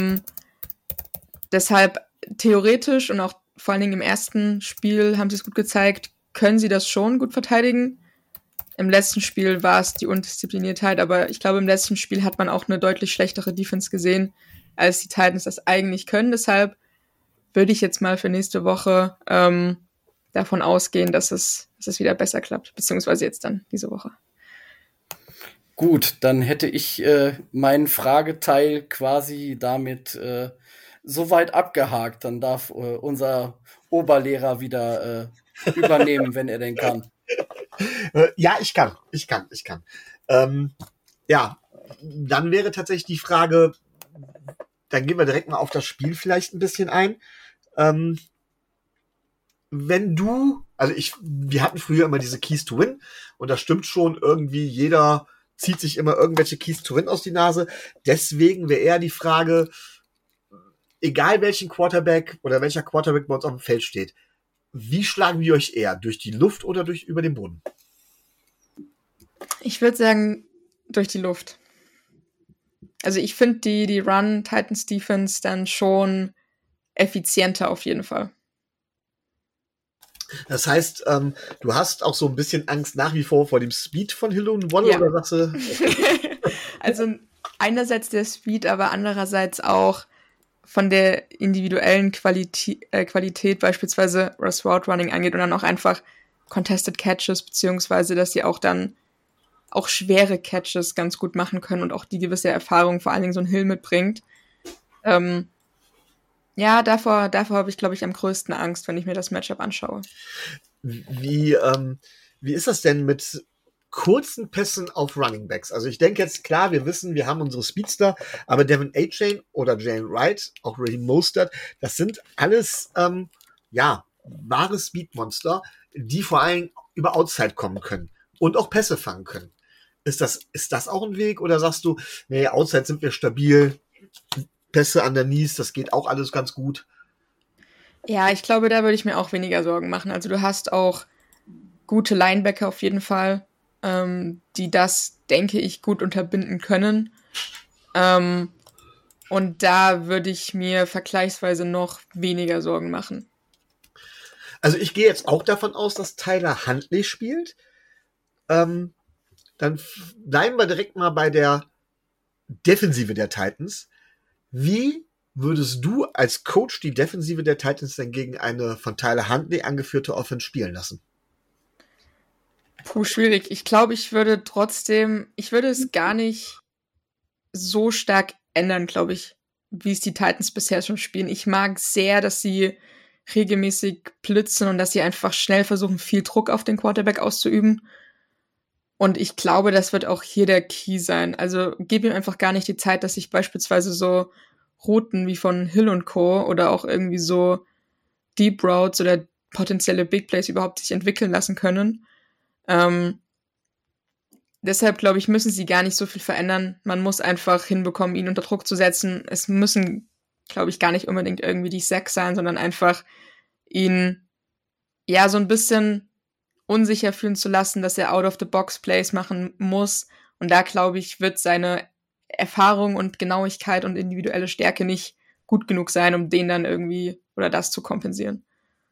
S4: Deshalb theoretisch und auch vor allen Dingen im ersten Spiel haben sie es gut gezeigt, können sie das schon gut verteidigen. Im letzten Spiel war es die Undiszipliniertheit, aber ich glaube, im letzten Spiel hat man auch eine deutlich schlechtere Defense gesehen, als die Titans das eigentlich können. Deshalb würde ich jetzt mal für nächste Woche davon ausgehen, dass es wieder besser klappt, beziehungsweise jetzt dann diese Woche.
S3: Gut, dann hätte ich meinen Frageteil quasi damit soweit abgehakt. Dann darf unser Oberlehrer wieder übernehmen, wenn er denn kann.
S1: Ja, ich kann. Ja, dann wäre tatsächlich die Frage, dann gehen wir direkt mal auf das Spiel vielleicht ein bisschen ein. Wenn du, wir hatten früher immer diese Keys to Win und das stimmt schon, irgendwie jeder zieht sich immer irgendwelche Keys to Win aus die Nase. Deswegen wäre eher die Frage, egal welchen Quarterback oder welcher Quarterback bei uns auf dem Feld steht, wie schlagen wir euch eher? Durch die Luft oder über den Boden?
S4: Ich würde sagen, durch die Luft. Also ich finde die Run-Titans-Defense dann schon effizienter auf jeden Fall.
S1: Das heißt, du hast auch so ein bisschen Angst nach wie vor dem Speed von Hill und Waddle,
S4: ja.
S1: Oder sagst du?
S4: Also einerseits der Speed, aber andererseits auch von der individuellen Qualität beispielsweise was Route Running angeht und dann auch einfach Contested Catches, beziehungsweise dass sie auch dann auch schwere Catches ganz gut machen können und auch die gewisse Erfahrung vor allen Dingen so ein Hill mitbringt. Ja, davor habe ich, glaube ich, am größten Angst, wenn ich mir das Matchup anschaue.
S1: Wie ist das denn mit kurzen Pässen auf Running Backs? Also ich denke jetzt, klar, wir wissen, wir haben unsere Speedster, aber Devin A-Chain oder Jalen Wright, auch Raheem Mostert, das sind alles, wahre Speedmonster, die vor allem über Outside kommen können und auch Pässe fangen können. Ist das auch ein Weg oder sagst du, nee, Outside sind wir stabil, Pässe an der Knees, das geht auch alles ganz gut?
S4: Ja, ich glaube, da würde ich mir auch weniger Sorgen machen. Also du hast auch gute Linebacker auf jeden Fall, die das, denke ich, gut unterbinden können. Und da würde ich mir vergleichsweise noch weniger Sorgen machen.
S1: Also ich gehe jetzt auch davon aus, dass Tyler Huntley spielt. Dann bleiben wir direkt mal bei der Defensive der Titans. Wie würdest du als Coach die Defensive der Titans denn gegen eine von Tyler Huntley angeführte Offense spielen lassen?
S4: Puh, schwierig. Ich glaube, ich würde es gar nicht so stark ändern, glaube ich, wie es die Titans bisher schon spielen. Ich mag sehr, dass sie regelmäßig blitzen und dass sie einfach schnell versuchen, viel Druck auf den Quarterback auszuüben. Und ich glaube, das wird auch hier der Key sein. Also gib ihm einfach gar nicht die Zeit, dass sich beispielsweise so Routen wie von Hill und Co. oder auch irgendwie so Deep Routes oder potenzielle Big Plays überhaupt sich entwickeln lassen können. Deshalb, glaube ich, müssen sie gar nicht so viel verändern. Man muss einfach hinbekommen, ihn unter Druck zu setzen. Es müssen, glaube ich, gar nicht unbedingt irgendwie die Sacks sein, sondern einfach ihn ja so ein bisschen unsicher fühlen zu lassen, dass er Out-of-the-Box-Plays machen muss. Und da, glaube ich, wird seine Erfahrung und Genauigkeit und individuelle Stärke nicht gut genug sein, um den dann irgendwie oder das zu kompensieren.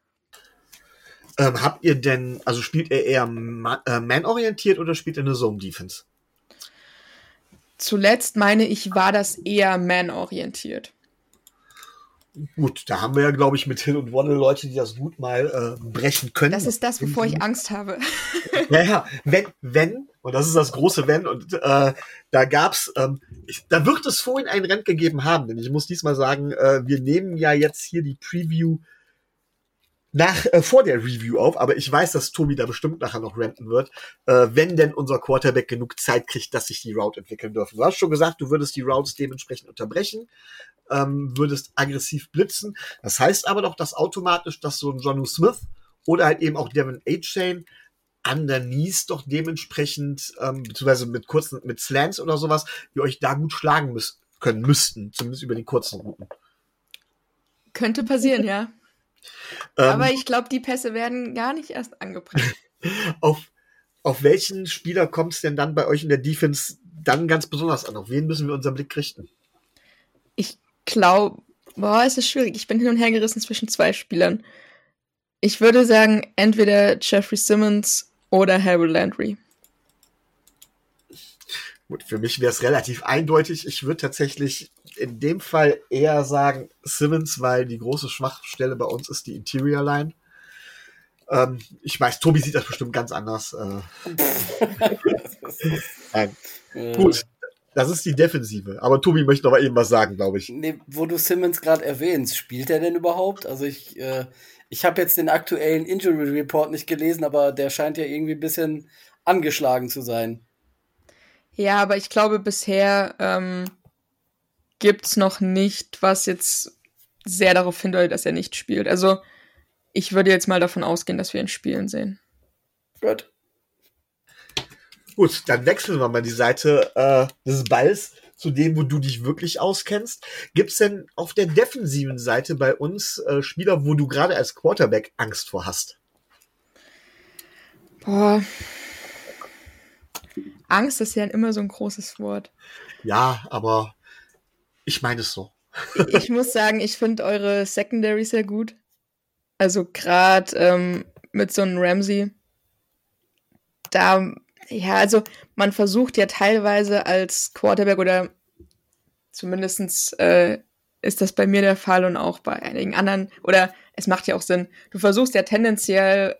S1: Habt ihr denn, also spielt er eher man-orientiert oder spielt er eine Zone-Defense?
S4: Zuletzt, meine ich, war das eher man-orientiert. Gut,
S1: da haben wir ja, glaube ich, mit Hill und Waddle Leute, die das gut mal brechen können.
S4: Das ist das, wovor ich Angst habe.
S1: Ja, wenn, und das ist das große Wenn, und da gab's, da wird es vorhin ein Rennen gegeben haben, denn ich muss diesmal sagen, wir nehmen ja jetzt hier die Preview vor der Review auf, aber ich weiß, dass Tobi da bestimmt nachher noch ranten wird, wenn denn unser Quarterback genug Zeit kriegt, dass sich die Route entwickeln dürfen. Du hast schon gesagt, du würdest die Routes dementsprechend unterbrechen, würdest aggressiv blitzen. Das heißt aber doch, dass automatisch, dass so ein Jonnu Smith oder halt eben auch Devin A-Chain underneath doch dementsprechend, beziehungsweise mit Slants oder sowas, die euch da gut schlagen können müssten, zumindest über die kurzen Routen.
S4: Könnte passieren, ja. Aber ich glaube, die Pässe werden gar nicht erst angebracht.
S1: Auf welchen Spieler kommt es denn dann bei euch in der Defense dann ganz besonders an? Auf wen müssen wir unseren Blick richten?
S4: Ich glaube, es ist schwierig. Ich bin hin und her gerissen zwischen 2 Spielern. Ich würde sagen, entweder Jeffrey Simmons oder Harold Landry.
S1: Gut, für mich wäre es relativ eindeutig. Ich würde tatsächlich in dem Fall eher sagen Simmons, weil die große Schwachstelle bei uns ist die Interior Line. Ich weiß, Tobi sieht das bestimmt ganz anders. Gut, das ist die Defensive. Aber Tobi möchte noch mal eben was sagen, glaube ich.
S3: Nee, wo du Simmons gerade erwähnst, spielt er denn überhaupt? Also ich habe jetzt den aktuellen Injury Report nicht gelesen, aber der scheint ja irgendwie ein bisschen angeschlagen zu sein.
S4: Ja, aber ich glaube, bisher gibt's noch nicht, was jetzt sehr darauf hindeutet, dass er nicht spielt. Also ich würde jetzt mal davon ausgehen, dass wir ihn spielen sehen.
S1: Gut, dann wechseln wir mal die Seite des Balls zu dem, wo du dich wirklich auskennst. Gibt's denn auf der defensiven Seite bei uns Spieler, wo du gerade als Quarterback Angst vor hast?
S4: Boah. Angst ist ja immer so ein großes Wort.
S1: Ja, aber ich meine es so.
S4: Ich muss sagen, ich finde eure Secondary sehr gut. Also gerade mit so einem Ramsey. Also man versucht ja teilweise als Quarterback oder zumindestens ist das bei mir der Fall und auch bei einigen anderen, oder es macht ja auch Sinn, du versuchst ja tendenziell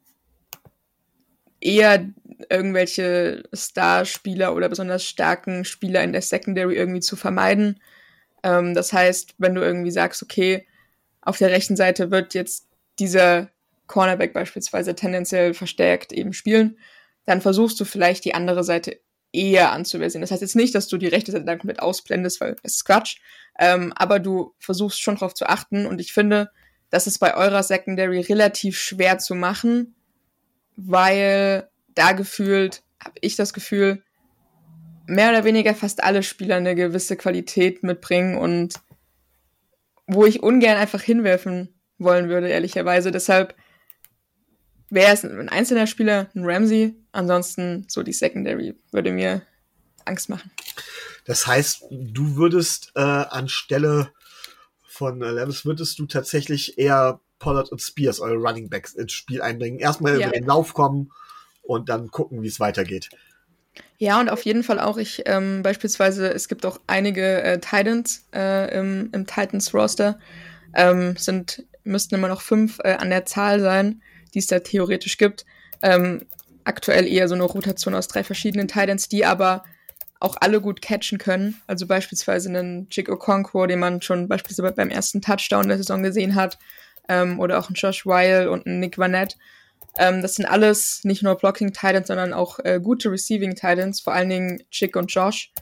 S4: eher irgendwelche Starspieler oder besonders starken Spieler in der Secondary irgendwie zu vermeiden. Das heißt, wenn du irgendwie sagst, okay, auf der rechten Seite wird jetzt dieser Cornerback beispielsweise tendenziell verstärkt eben spielen, dann versuchst du vielleicht die andere Seite eher anzuversieren. Das heißt jetzt nicht, dass du die rechte Seite dann komplett ausblendest, weil das ist Quatsch, aber du versuchst schon darauf zu achten und ich finde, das ist bei eurer Secondary relativ schwer zu machen, weil da gefühlt, habe ich das Gefühl, mehr oder weniger fast alle Spieler eine gewisse Qualität mitbringen und wo ich ungern einfach hinwerfen wollen würde, ehrlicherweise. Deshalb wäre es ein einzelner Spieler, ein Ramsey, ansonsten so die Secondary würde mir Angst machen.
S1: Das heißt, du würdest anstelle von Levis würdest du tatsächlich eher Pollard und Spears, eure Running Backs, ins Spiel einbringen. Erstmal über den Lauf kommen und dann gucken, wie es weitergeht.
S4: Ja, und auf jeden Fall auch, beispielsweise, es gibt auch einige Titans im Titans-Roster, müssten immer noch 5 an der Zahl sein, die es da theoretisch gibt. Aktuell eher so eine Rotation aus 3 verschiedenen Titans, die aber auch alle gut catchen können. Also beispielsweise einen Jig Okonkwo, den man schon beispielsweise beim ersten Touchdown der Saison gesehen hat, oder auch einen Josh Weil und einen Nick Vanette. Das sind alles nicht nur Blocking Titans, sondern auch gute Receiving Titans, vor allen Dingen Chick und Josh.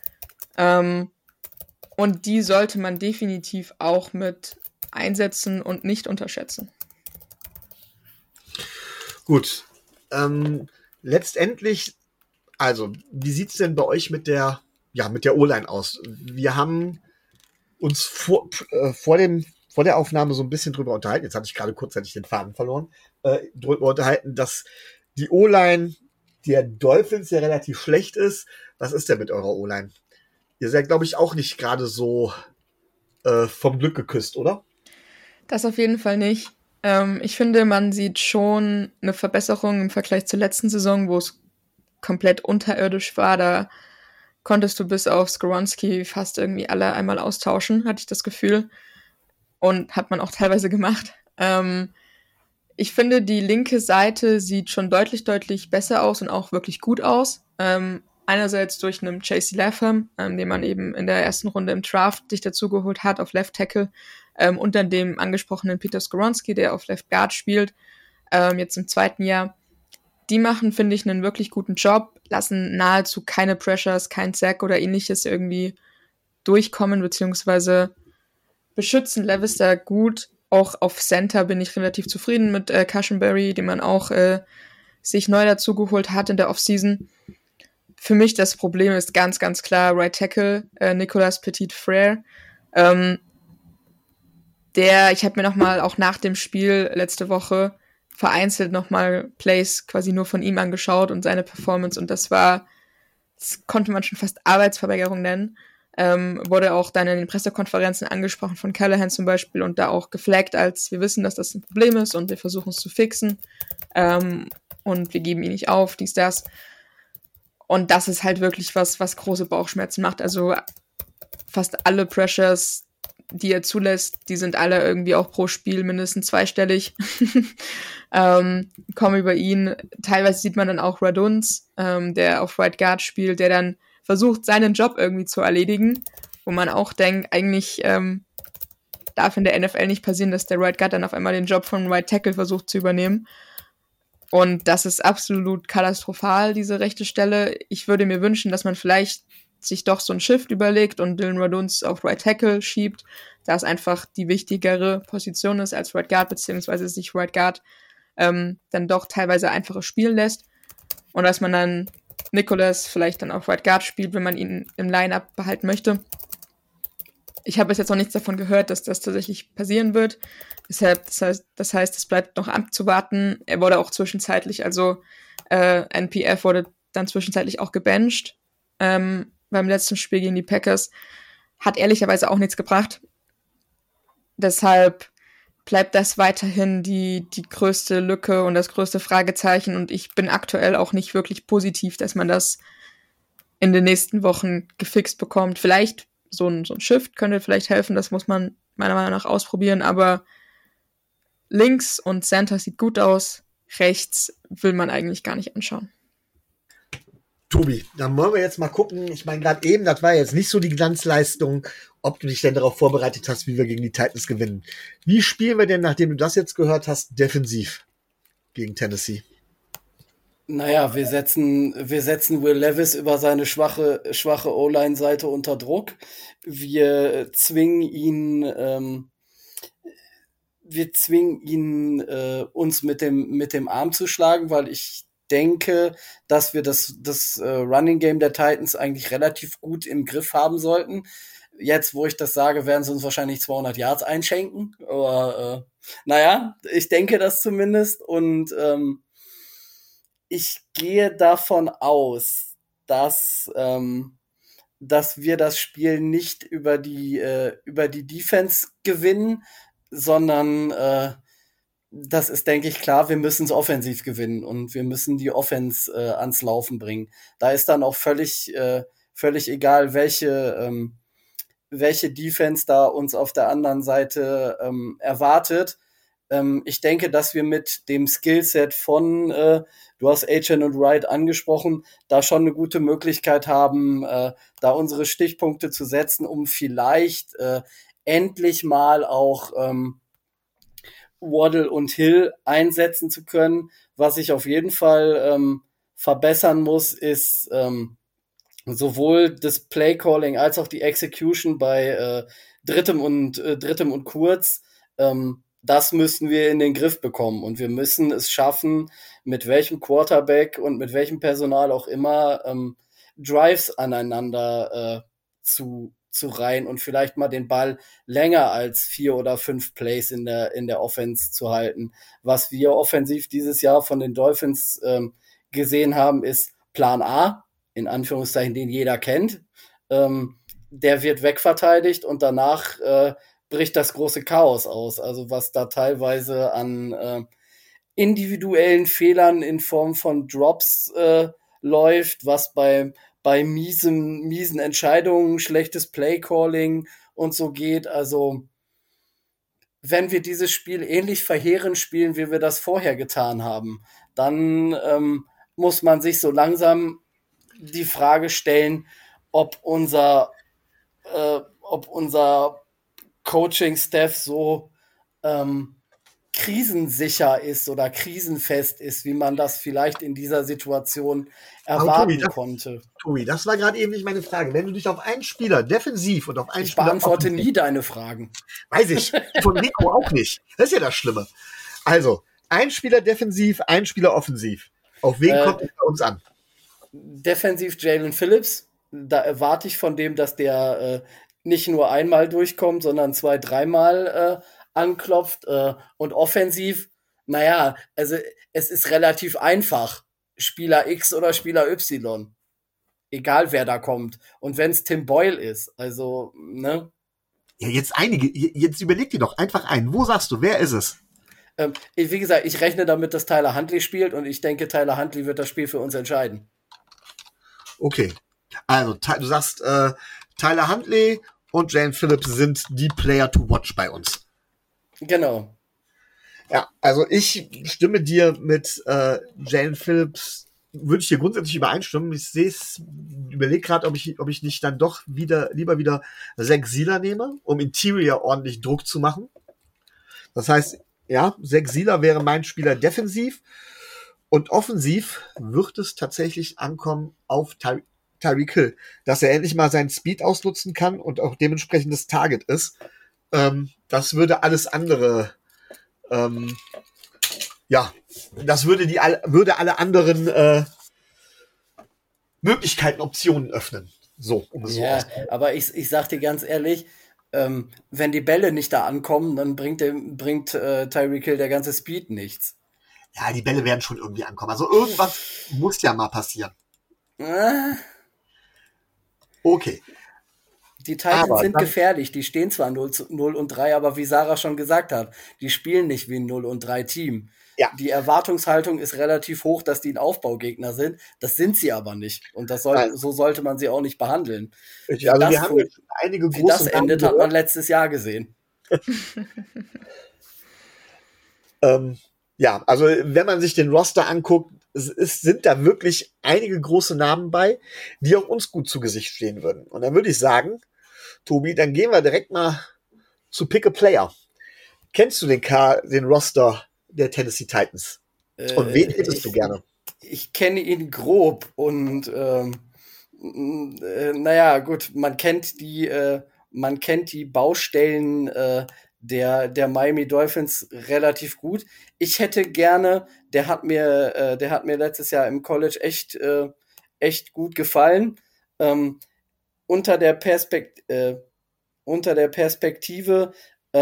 S4: Und die sollte man definitiv auch mit einsetzen und nicht unterschätzen.
S1: Gut. Letztendlich, also, wie sieht's denn bei euch mit der O-Line aus? Wir haben uns vor der Aufnahme so ein bisschen drüber unterhalten, jetzt hatte ich gerade kurzzeitig den Faden verloren, drüber unterhalten, dass die O-Line der Dolphins ja relativ schlecht ist. Was ist denn mit eurer O-Line? Ihr seid, glaube ich, auch nicht gerade so vom Glück geküsst, oder?
S4: Das auf jeden Fall nicht. Ich finde, man sieht schon eine Verbesserung im Vergleich zur letzten Saison, wo es komplett unterirdisch war. Da konntest du bis auf Skoronski fast irgendwie alle einmal austauschen, hatte ich das Gefühl. Und hat man auch teilweise gemacht. Ich finde, die linke Seite sieht schon deutlich besser aus und auch wirklich gut aus. Einerseits durch einen J.C. Latham, den man eben in der ersten Runde im Draft sich dazu geholt hat auf Left Tackle. und dann dem angesprochenen Peter Skoronski, der auf Left Guard spielt, jetzt im 2. Jahr. Die machen, finde ich, einen wirklich guten Job, lassen nahezu keine Pressures, kein Sack oder ähnliches irgendwie durchkommen, beziehungsweise beschützen Levis da gut. Auch auf Center bin ich relativ zufrieden mit Cushenberry, den man auch sich neu dazugeholt hat in der Offseason. Für mich das Problem ist ganz, ganz klar Right Tackle, Nicolas Petit-Frere. Ich habe mir nochmal auch nach dem Spiel letzte Woche vereinzelt nochmal Plays quasi nur von ihm angeschaut und seine Performance, und das konnte man schon fast Arbeitsverweigerung nennen. Wurde auch dann in den Pressekonferenzen angesprochen von Callahan zum Beispiel und da auch geflaggt, als wir wissen, dass das ein Problem ist und wir versuchen es zu fixen. Und wir geben ihn nicht auf, dies, das. Und das ist halt wirklich was große Bauchschmerzen macht. Also fast alle Pressures, die er zulässt, die sind alle irgendwie auch pro Spiel mindestens zweistellig. Kommen über ihn. Teilweise sieht man dann auch Radunz, der auf Right Guard spielt, der dann versucht, seinen Job irgendwie zu erledigen, wo man auch denkt, eigentlich darf in der NFL nicht passieren, dass der Right Guard dann auf einmal den Job von Right Tackle versucht zu übernehmen. Und das ist absolut katastrophal, diese rechte Stelle. Ich würde mir wünschen, dass man vielleicht sich doch so ein Shift überlegt und Dylan Radunz auf Right Tackle schiebt, da es einfach die wichtigere Position ist als Right Guard, beziehungsweise sich Right Guard dann doch teilweise einfacher spielen lässt. Und dass man dann Nicolas vielleicht dann auf Right Guard spielt, wenn man ihn im Line-Up behalten möchte. Ich habe bis jetzt noch nichts davon gehört, dass das tatsächlich passieren wird. Deshalb, das heißt, es bleibt noch abzuwarten. Er wurde auch zwischenzeitlich, also NPF wurde dann zwischenzeitlich auch gebencht beim letzten Spiel gegen die Packers. Hat ehrlicherweise auch nichts gebracht. Deshalb bleibt das weiterhin die größte Lücke und das größte Fragezeichen. Und ich bin aktuell auch nicht wirklich positiv, dass man das in den nächsten Wochen gefixt bekommt. Vielleicht so ein Shift könnte vielleicht helfen, das muss man meiner Meinung nach ausprobieren, aber links und Center sieht gut aus, rechts will man eigentlich gar nicht anschauen.
S1: Tobi, dann wollen wir jetzt mal gucken. Ich meine, gerade eben, das war jetzt nicht so die Glanzleistung, ob du dich denn darauf vorbereitet hast, wie wir gegen die Titans gewinnen. Wie spielen wir denn, nachdem du das jetzt gehört hast, defensiv gegen Tennessee?
S3: Naja, wir setzen Will Levis über seine schwache O-Line-Seite unter Druck. Wir zwingen ihn, uns mit dem Arm zu schlagen, weil ich denke, dass wir das Running Game der Titans eigentlich relativ gut im Griff haben sollten. Jetzt, wo ich das sage, werden sie uns wahrscheinlich 200 Yards einschenken. Aber naja, ich denke das zumindest. Und ich gehe davon aus, dass wir das Spiel nicht über die Defense gewinnen, sondern das ist, denke ich, klar, wir müssen es offensiv gewinnen und wir müssen die Offense ans Laufen bringen. Da ist dann auch völlig egal, welche Defense da uns auf der anderen Seite erwartet. Ich denke, dass wir mit dem Skillset von, du hast Achane und Wright angesprochen, da schon eine gute Möglichkeit haben, da unsere Stichpunkte zu setzen, um vielleicht endlich mal auch Waddle und Hill einsetzen zu können. Was ich auf jeden Fall verbessern muss, ist sowohl das Playcalling als auch die Execution bei Drittem und Kurz. Das müssen wir in den Griff bekommen und wir müssen es schaffen, mit welchem Quarterback und mit welchem Personal auch immer Drives aneinander zu reihen und vielleicht mal den Ball länger als 4 oder 5 Plays in der Offense zu halten. Was wir offensiv dieses Jahr von den Dolphins gesehen haben, ist Plan A, in Anführungszeichen, den jeder kennt. Der wird wegverteidigt und danach bricht das große Chaos aus. Also was da teilweise an individuellen Fehlern in Form von Drops läuft, was bei miesen Entscheidungen, schlechtes Playcalling und so geht. Also wenn wir dieses Spiel ähnlich verheerend spielen, wie wir das vorher getan haben, dann muss man sich so langsam die Frage stellen, ob unser Coaching-Staff so krisensicher ist oder krisenfest ist, wie man das vielleicht in dieser Situation erwarten konnte.
S1: Tobi, das war gerade eben nicht meine Frage. Wenn du dich auf einen Spieler defensiv und auf einen
S3: Ich
S1: Spieler
S3: beantworte nie deine Fragen.
S1: Weiß ich, von Rico auch nicht. Das ist ja das Schlimme. Also, ein Spieler defensiv, ein Spieler offensiv. Auf wen kommt es bei uns an?
S3: Defensiv Jalen Phillips. Da erwarte ich von dem, dass der nicht nur einmal durchkommt, sondern 2-3 Mal anklopft. Und offensiv, naja, also es ist relativ einfach. Spieler X oder Spieler Y. Egal, wer da kommt. Und wenn es Tim Boyle ist, also, ne?
S1: Ja, jetzt überleg dir doch einfach einen. Wo sagst du, wer ist es?
S3: Wie gesagt, ich rechne damit, dass Tyler Huntley spielt und ich denke, Tyler Huntley wird das Spiel für uns entscheiden.
S1: Okay. Also, du sagst, Tyler Huntley und Jalen Phillips sind die Player to watch bei uns.
S3: Genau.
S1: Ja, also ich stimme dir mit Jalen Phillips, würde ich hier grundsätzlich übereinstimmen. Ich überlege gerade, ob ich nicht dann doch lieber wieder Zach Sieler nehme, um Interior ordentlich Druck zu machen. Das heißt, ja, Zach Sieler wäre mein Spieler defensiv. Und offensiv wird es tatsächlich ankommen auf Tyreek Hill, dass er endlich mal seinen Speed ausnutzen kann und auch dementsprechend das Target ist. Das würde alles andere, das würde alle anderen Möglichkeiten, Optionen öffnen. So, um es so auszudrücken.
S3: Aber ich sag dir ganz ehrlich, wenn die Bälle nicht da ankommen, dann bringt Tyreek Hill der ganze Speed nichts.
S1: Ja, die Bälle werden schon irgendwie ankommen. Also irgendwas muss ja mal passieren. Okay.
S3: Die Titans sind gefährlich. Die stehen zwar 0-3, aber wie Sarah schon gesagt hat, die spielen nicht wie ein 0-3-Team.
S1: Ja.
S3: Die Erwartungshaltung ist relativ hoch, dass die ein Aufbaugegner sind. Das sind sie aber nicht. Und so sollte man sie auch nicht behandeln.
S1: Also wir haben jetzt einige große
S3: Wie das endet, hat man letztes Jahr gesehen.
S1: Ja, also wenn man sich den Roster anguckt, sind da wirklich einige große Namen bei, die auch uns gut zu Gesicht stehen würden. Und dann würde ich sagen, Tobi, dann gehen wir direkt mal zu Pick a Player. Kennst du den Roster der Tennessee Titans? Und wen hättest du gerne?
S3: Ich kenne ihn grob und naja, gut, man kennt die Baustellen der Miami Dolphins relativ gut. Ich hätte gerne, der hat mir letztes Jahr im College echt gut gefallen. Unter der Perspektive,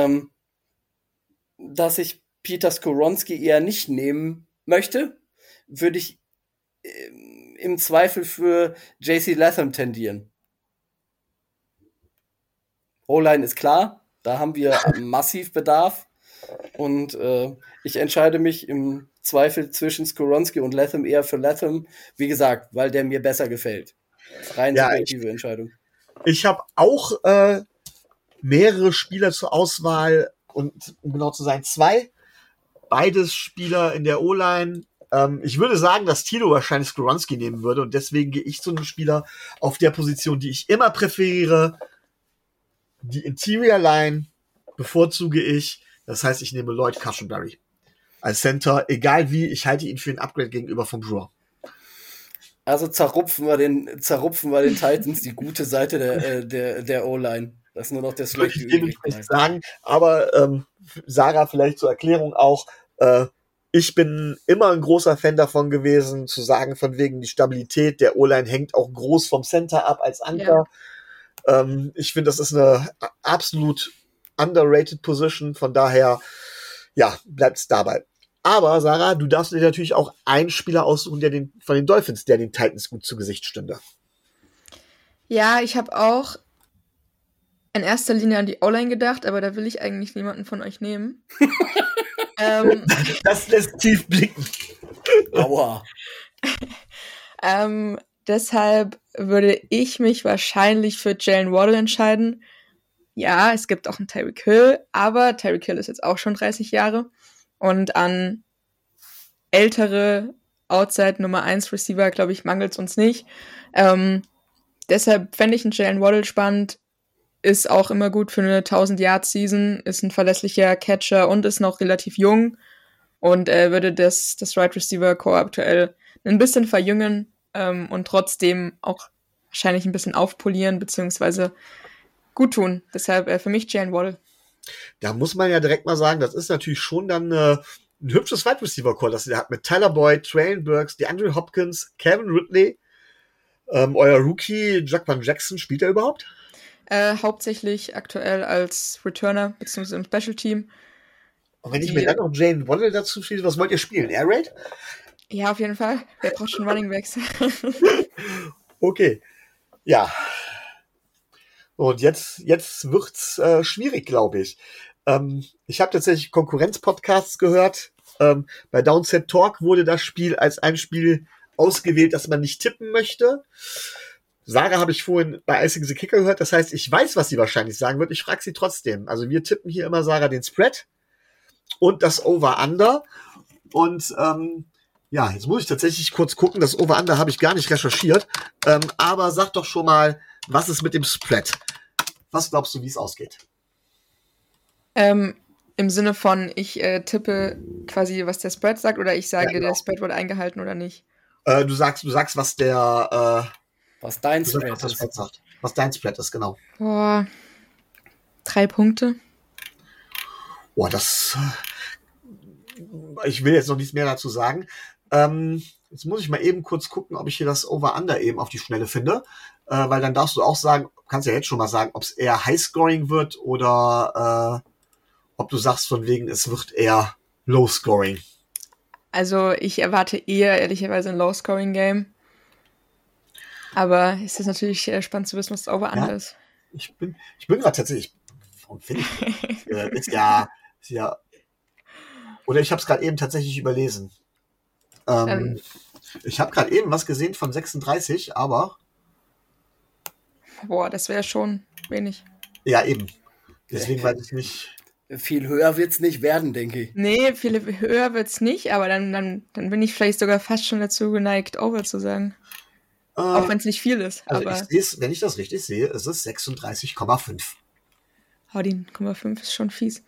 S3: dass ich Peter Skoronski eher nicht nehmen möchte, würde ich im Zweifel für JC Latham tendieren. O-Line ist klar, da haben wir massiv Bedarf und ich entscheide mich im Zweifel zwischen Skoronski und Latham eher für Latham, wie gesagt, weil der mir besser gefällt. Rein subjektive Entscheidung.
S1: Ich habe auch mehrere Spieler zur Auswahl und um genau zu sein, 2. Beides Spieler in der O-Line. Ich würde sagen, dass Tilo wahrscheinlich Skoronski nehmen würde und deswegen gehe ich zu einem Spieler auf der Position, die ich immer präferiere. Die Interior Line bevorzuge ich. Das heißt, ich nehme Lloyd Cushenberry als Center. Egal wie, ich halte ihn für ein Upgrade gegenüber von Brewer.
S3: Also zerrupfen wir den Titans die gute Seite der O-Line. Das ist nur noch der
S1: Slot. Ich dementsprechend sagen, aber Sarah, vielleicht zur Erklärung auch, ich bin immer ein großer Fan davon gewesen, zu sagen, von wegen die Stabilität der O-Line hängt auch groß vom Center ab als Anker. Ja. Ich finde, das ist eine absolut underrated Position, von daher, ja, bleibt es dabei. Aber, Sarah, du darfst dir natürlich auch einen Spieler aussuchen, von den Dolphins, der den Titans gut zu Gesicht stünde.
S4: Ja, ich habe auch in erster Linie an die O-Line gedacht, aber da will ich eigentlich niemanden von euch nehmen.
S1: Das lässt tief blicken.
S3: Aua.
S4: Deshalb würde ich mich wahrscheinlich für Jalen Waddle entscheiden. Ja, es gibt auch einen Tyreek Hill, aber Tyreek Hill ist jetzt auch schon 30 Jahre. Und an ältere Outside Nummer 1 Receiver, glaube ich, mangelt es uns nicht. Deshalb fände ich einen Jalen Waddle spannend. ist auch immer gut für eine 1000-Yard-Season, ist ein verlässlicher Catcher und ist noch relativ jung und würde das Right Receiver Core aktuell ein bisschen verjüngen und trotzdem auch wahrscheinlich ein bisschen aufpolieren beziehungsweise gut tun. Deshalb für mich Jalen Waddle.
S1: Da muss man ja direkt mal sagen, das ist natürlich schon dann ein hübsches Wide Receiver Core, das ihr habt mit Tyler Boyd, Traylon Burks, DeAndre Hopkins, Kevin Ridley, euer Rookie Jaquan Jackson, spielt er überhaupt?
S4: Hauptsächlich aktuell als Returner bzw. im Special Team.
S1: Und wenn ich mir dann noch Jalen Waddle dazu schließe, was wollt ihr spielen? Air Raid?
S4: Ja, auf jeden Fall. Wer braucht schon Running Backs?
S1: Okay. Ja. Und jetzt wird's schwierig, glaube ich. Ich habe tatsächlich Konkurrenz-Podcasts gehört. Bei Downset Talk wurde das Spiel als ein Spiel ausgewählt, das man nicht tippen möchte. Sarah habe ich vorhin bei Icing the Kicker gehört. Das heißt, ich weiß, was sie wahrscheinlich sagen wird. Ich frage sie trotzdem. Also wir tippen hier immer, Sarah, den Spread und das Over-Under. Und ja, jetzt muss ich tatsächlich kurz gucken. Das Over-Under habe ich gar nicht recherchiert. Aber sag doch schon mal, was ist mit dem Spread? Was glaubst du, wie es ausgeht?
S4: Im Sinne von, ich tippe quasi, was der Spread sagt, oder ich sage, ja, genau, der Spread wurde eingehalten oder nicht?
S1: Du sagst, was der
S3: was dein Spread
S1: sagt. Was dein Spread ist, genau.
S4: Boah, 3 Punkte.
S1: Boah, ich will jetzt noch nichts mehr dazu sagen. Jetzt muss ich mal eben kurz gucken, ob ich hier das Over-Under eben auf die Schnelle finde. Weil dann darfst du auch sagen, kannst ja jetzt schon mal sagen, ob es eher High-Scoring wird oder ob du sagst von wegen, es wird eher Low-Scoring.
S4: Also ich erwarte eher ehrlicherweise ein Low-Scoring-Game. Aber es ist natürlich spannend zu wissen, was das Over-Under ist.
S1: Ich bin gerade tatsächlich, warum finde ich ist ja, oder ich habe es gerade eben tatsächlich überlesen. Ich habe gerade eben was gesehen von 36, aber
S4: boah, das wäre schon wenig.
S1: Ja, eben. Deswegen weiß ich nicht.
S3: Viel höher wird's nicht werden, denke ich.
S4: Nee, viel höher wird's nicht, aber dann bin ich vielleicht sogar fast schon dazu geneigt, Over zu sagen. Auch wenn es nicht viel ist.
S1: Also
S4: aber
S1: wenn ich das richtig sehe, ist es 36,5.
S4: Oh, die 0,5 ist schon fies.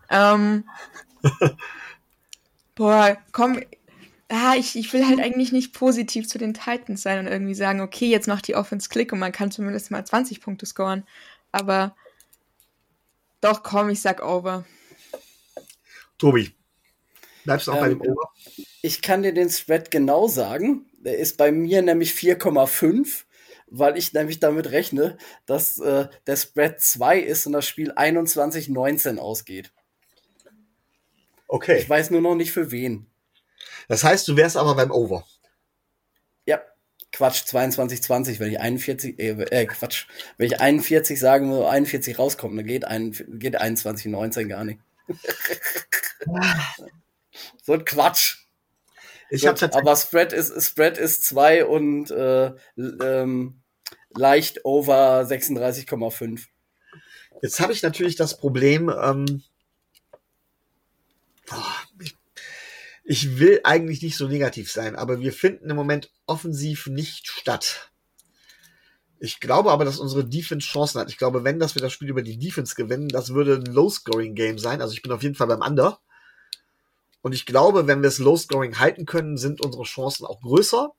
S4: Boah, komm. Ich will halt eigentlich nicht positiv zu den Titans sein und irgendwie sagen, okay, jetzt macht die Offense Klick und man kann zumindest mal 20 Punkte scoren. Aber doch, komm, ich sag Over.
S1: Tobi, bleibst du auch bei dem Over?
S3: Ich kann dir den Spread genau sagen. Der ist bei mir nämlich 4,5, weil ich nämlich damit rechne, dass der Spread 2 ist und das Spiel 21-19 ausgeht.
S1: Okay.
S3: Ich weiß nur noch nicht für wen.
S1: Das heißt, du wärst aber beim Over.
S3: Ja, Quatsch, 22-20, wenn ich 41, wenn ich 41 sagen will, 41 rauskommt, dann geht 21-19 gar nicht. So ein Quatsch. Aber Spread ist 2 und leicht over 36,5.
S1: Jetzt habe ich natürlich das Problem, ich will eigentlich nicht so negativ sein, aber wir finden im Moment offensiv nicht statt. Ich glaube aber, dass unsere Defense Chancen hat. Ich glaube, wir das Spiel über die Defense gewinnen, das würde ein Low-Scoring-Game sein. Also ich bin auf jeden Fall beim Under. Und ich glaube, wenn wir es Low-Scoring halten können, sind unsere Chancen auch größer.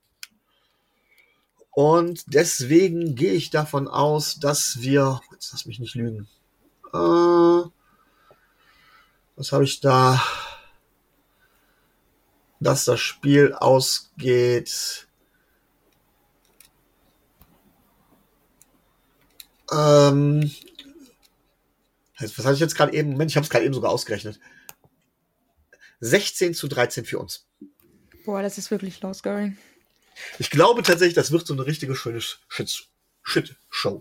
S1: Und deswegen gehe ich davon aus, dass wir, jetzt lass mich nicht lügen, was habe ich da? Dass das Spiel ausgeht. Was hatte ich jetzt gerade eben? Moment, ich habe es gerade eben sogar ausgerechnet. 16-13 für uns.
S4: Boah, das ist wirklich low-scoring.
S1: Ich glaube tatsächlich, das wird so eine richtige schöne Shit-Show.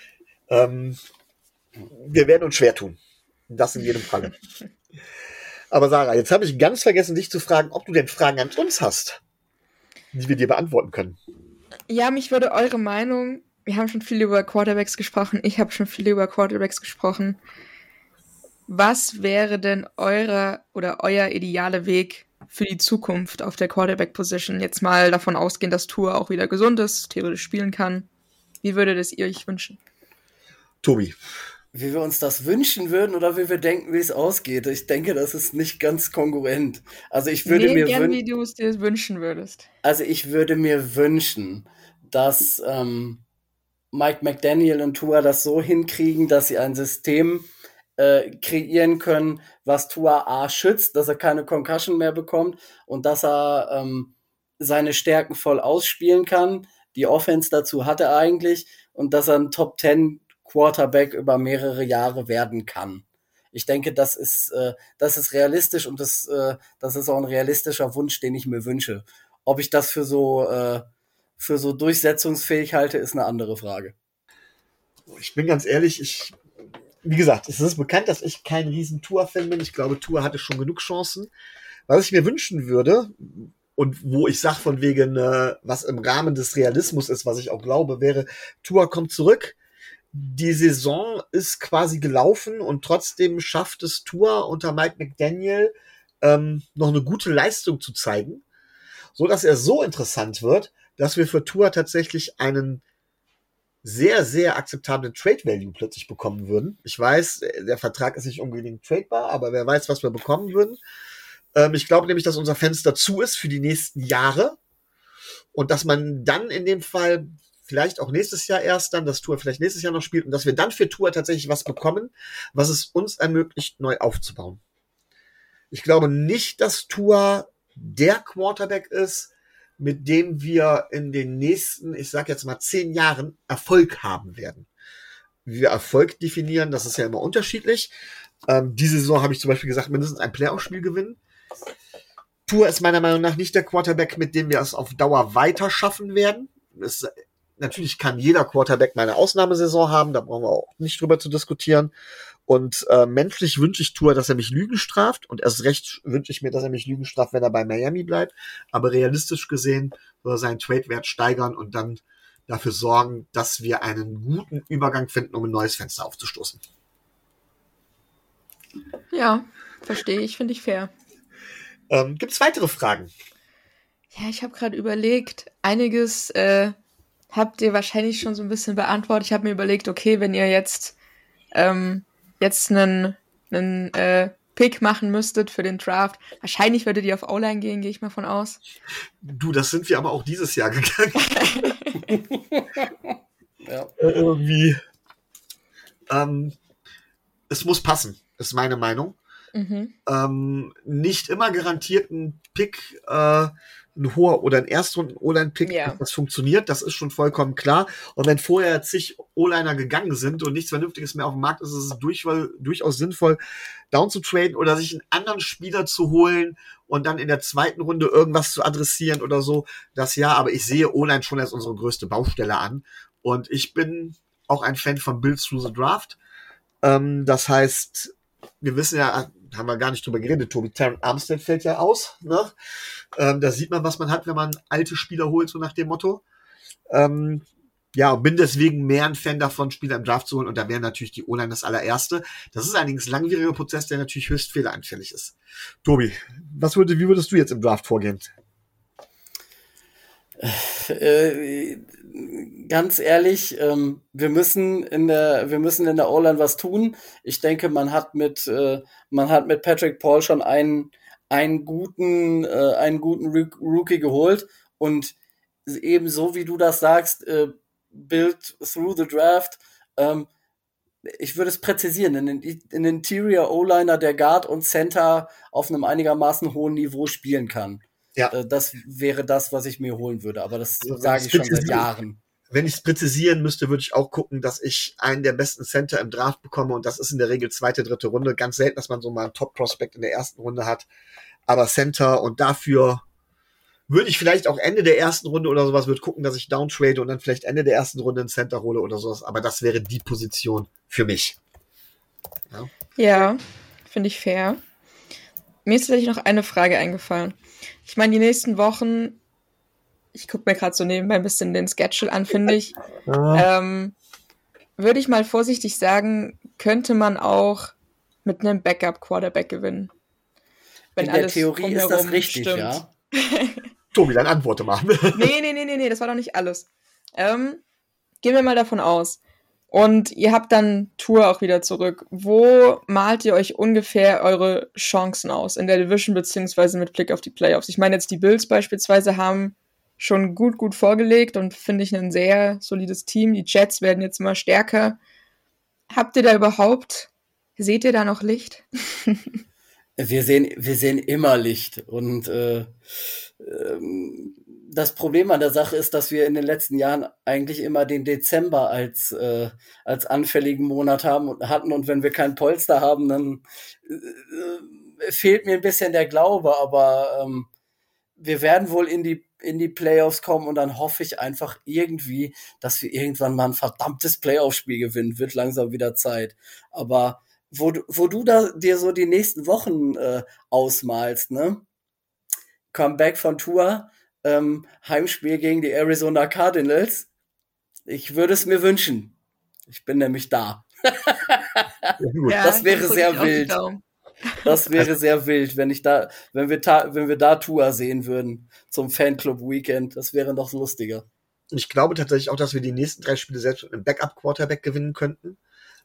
S1: Wir werden uns schwer tun. Das in jedem Falle. Aber Sarah, jetzt habe ich ganz vergessen, dich zu fragen, ob du denn Fragen an uns hast, die wir dir beantworten können.
S4: Ja, mich würde eure Meinung, wir haben schon viel über Quarterbacks gesprochen, ich habe schon viel über Quarterbacks gesprochen. Was wäre denn euer idealer Weg für die Zukunft auf der Quarterback-Position? Jetzt mal davon ausgehen, dass Tua auch wieder gesund ist, theoretisch spielen kann. Wie würdet es ihr euch wünschen?
S1: Tobi.
S3: Wie wir uns das wünschen würden oder wie wir denken, wie es ausgeht. Ich denke, das ist nicht ganz kongruent. Also ich würde mir
S4: gern, wie du es dir wünschen würdest.
S3: Also ich würde mir wünschen, dass Mike McDaniel und Tua das so hinkriegen, dass sie ein System kreieren können, was Tua A schützt, dass er keine Concussion mehr bekommt und dass er seine Stärken voll ausspielen kann. Die Offense dazu hat er eigentlich und dass er ein Top 10 Quarterback über mehrere Jahre werden kann. Ich denke, das ist realistisch und das ist auch ein realistischer Wunsch, den ich mir wünsche. Ob ich das für so durchsetzungsfähig halte, ist eine andere Frage.
S1: Ich bin ganz ehrlich, wie gesagt, es ist bekannt, dass ich kein riesen Tua-Fan bin. Ich glaube, Tua hatte schon genug Chancen. Was ich mir wünschen würde, und wo ich sage von wegen, was im Rahmen des Realismus ist, was ich auch glaube, wäre, Tua kommt zurück. Die Saison ist quasi gelaufen und trotzdem schafft es Tua unter Mike McDaniel noch eine gute Leistung zu zeigen, so dass er so interessant wird, dass wir für Tua tatsächlich einen sehr, sehr akzeptablen Trade-Value plötzlich bekommen würden. Ich weiß, der Vertrag ist nicht unbedingt tradebar, aber wer weiß, was wir bekommen würden. Ich glaube nämlich, dass unser Fenster zu ist für die nächsten Jahre und dass man dann in dem Fall vielleicht auch nächstes Jahr erst dann, dass Tua vielleicht nächstes Jahr noch spielt und dass wir dann für Tua tatsächlich was bekommen, was es uns ermöglicht, neu aufzubauen. Ich glaube nicht, dass Tua der Quarterback ist, mit dem wir in den nächsten, ich sag jetzt mal 10 Jahren Erfolg haben werden. Wie wir Erfolg definieren, das ist ja immer unterschiedlich. Diese Saison habe ich zum Beispiel gesagt, mindestens ein Playoff-Spiel gewinnen. Tua ist meiner Meinung nach nicht der Quarterback, mit dem wir es auf Dauer weiter schaffen werden. Natürlich kann jeder Quarterback mal eine Ausnahmesaison haben, da brauchen wir auch nicht drüber zu diskutieren. Und menschlich wünsche ich Tua, dass er mich Lügen straft. Und erst recht wünsche ich mir, dass er mich Lügen straft, wenn er bei Miami bleibt. Aber realistisch gesehen soll er seinen Trade-Wert steigern und dann dafür sorgen, dass wir einen guten Übergang finden, um ein neues Fenster aufzustoßen.
S4: Ja, verstehe ich, finde ich fair.
S1: Gibt es weitere Fragen?
S4: Ja, ich habe gerade überlegt, einiges habt ihr wahrscheinlich schon so ein bisschen beantwortet. Ich habe mir überlegt, okay, wenn ihr jetzt einen Pick machen müsstet für den Draft, wahrscheinlich würdet ihr auf O-Line gehen, gehe ich mal von aus.
S1: Du, das sind wir aber auch dieses Jahr gegangen.
S3: Ja.
S1: Irgendwie. Es muss passen, ist meine Meinung.
S4: Mhm.
S1: Nicht immer garantiert ein Pick, ein hoher oder ein Erstrunden-O-Line-Pick,
S4: Ja.
S1: das funktioniert, das ist schon vollkommen klar. Und wenn vorher zig O-Liner gegangen sind und nichts Vernünftiges mehr auf dem Markt ist, ist es durchaus sinnvoll, down zu traden oder sich einen anderen Spieler zu holen und dann in der zweiten Runde irgendwas zu adressieren oder so. Das ja, aber ich sehe O-Line schon als unsere größte Baustelle an. Und ich bin auch ein Fan von Build Through the Draft. Das heißt, wir wissen ja, haben wir gar nicht drüber geredet, Tobi, Terran Armstead fällt ja aus. Ne? Da sieht man, was man hat, wenn man alte Spieler holt, so nach dem Motto. Ja, bin deswegen mehr ein Fan davon, Spieler im Draft zu holen. Und da wäre natürlich die O-Line das allererste. Das ist allerdings ein langwieriger Prozess, der natürlich höchst fehleranfällig ist. Tobi, wie würdest du jetzt im Draft vorgehen?
S3: Ganz ehrlich, wir müssen in der O-Line was tun. Ich denke, man hat mit Patrick Paul schon einen guten Rookie geholt und eben so wie du das sagst, build through the draft. Ich würde es präzisieren, einen Interior O-Liner, der Guard und Center auf einem einigermaßen hohen Niveau spielen kann.
S1: Ja.
S3: Das wäre das, was ich mir holen würde, aber das sage ich schon seit Jahren.
S1: Wenn ich es präzisieren müsste, würde ich auch gucken, dass ich einen der besten Center im Draft bekomme und das ist in der Regel 2., 3. Runde. Ganz selten, dass man so mal einen Top-Prospect in der 1. Runde hat, aber Center und dafür würde ich vielleicht auch Ende der 1. Runde oder sowas, würde gucken, dass ich downtrade und dann vielleicht Ende der 1. Runde einen Center hole oder sowas, aber das wäre die Position für mich.
S4: Ja, finde ich fair. Mir ist tatsächlich noch eine Frage eingefallen. Ich meine, die nächsten Wochen, ich gucke mir gerade so nebenbei ein bisschen den Schedule an, finde ich. Würde ich mal vorsichtig sagen, könnte man auch mit einem Backup-Quarterback gewinnen. Wenn
S3: in der
S4: alles
S3: Theorie ist das richtig,
S4: stimmt.
S3: ja.
S1: Tobi, dann antworte mal.
S4: Nee, das war doch nicht alles. Gehen wir mal davon aus. Und ihr habt dann Tour auch wieder zurück. Wo malt ihr euch ungefähr eure Chancen aus in der Division beziehungsweise mit Blick auf die Playoffs? Ich meine jetzt die Bills beispielsweise haben schon gut vorgelegt und finde ich ein sehr solides Team. Die Jets werden jetzt immer stärker. Habt ihr da überhaupt, seht ihr da noch Licht?
S3: Wir sehen immer Licht und das Problem an der Sache ist, dass wir in den letzten Jahren eigentlich immer den Dezember als anfälligen Monat hatten und wenn wir kein Polster haben, dann fehlt mir ein bisschen der Glaube, aber wir werden wohl in die Playoffs kommen und dann hoffe ich einfach irgendwie, dass wir irgendwann mal ein verdammtes Playoff-Spiel gewinnen. Wird langsam wieder Zeit. Aber wo du da dir so die nächsten Wochen ausmalst, ne? Comeback von Tua, Heimspiel gegen die Arizona Cardinals. Ich würde es mir wünschen. Ich bin nämlich da.
S4: Ja,
S3: das wäre sehr wild. Das wäre sehr wild, wenn wir da Tua sehen würden zum Fanclub-Weekend. Das wäre noch lustiger.
S1: Ich glaube tatsächlich auch, dass wir die nächsten 3 Spiele selbst mit einem Backup-Quarterback gewinnen könnten.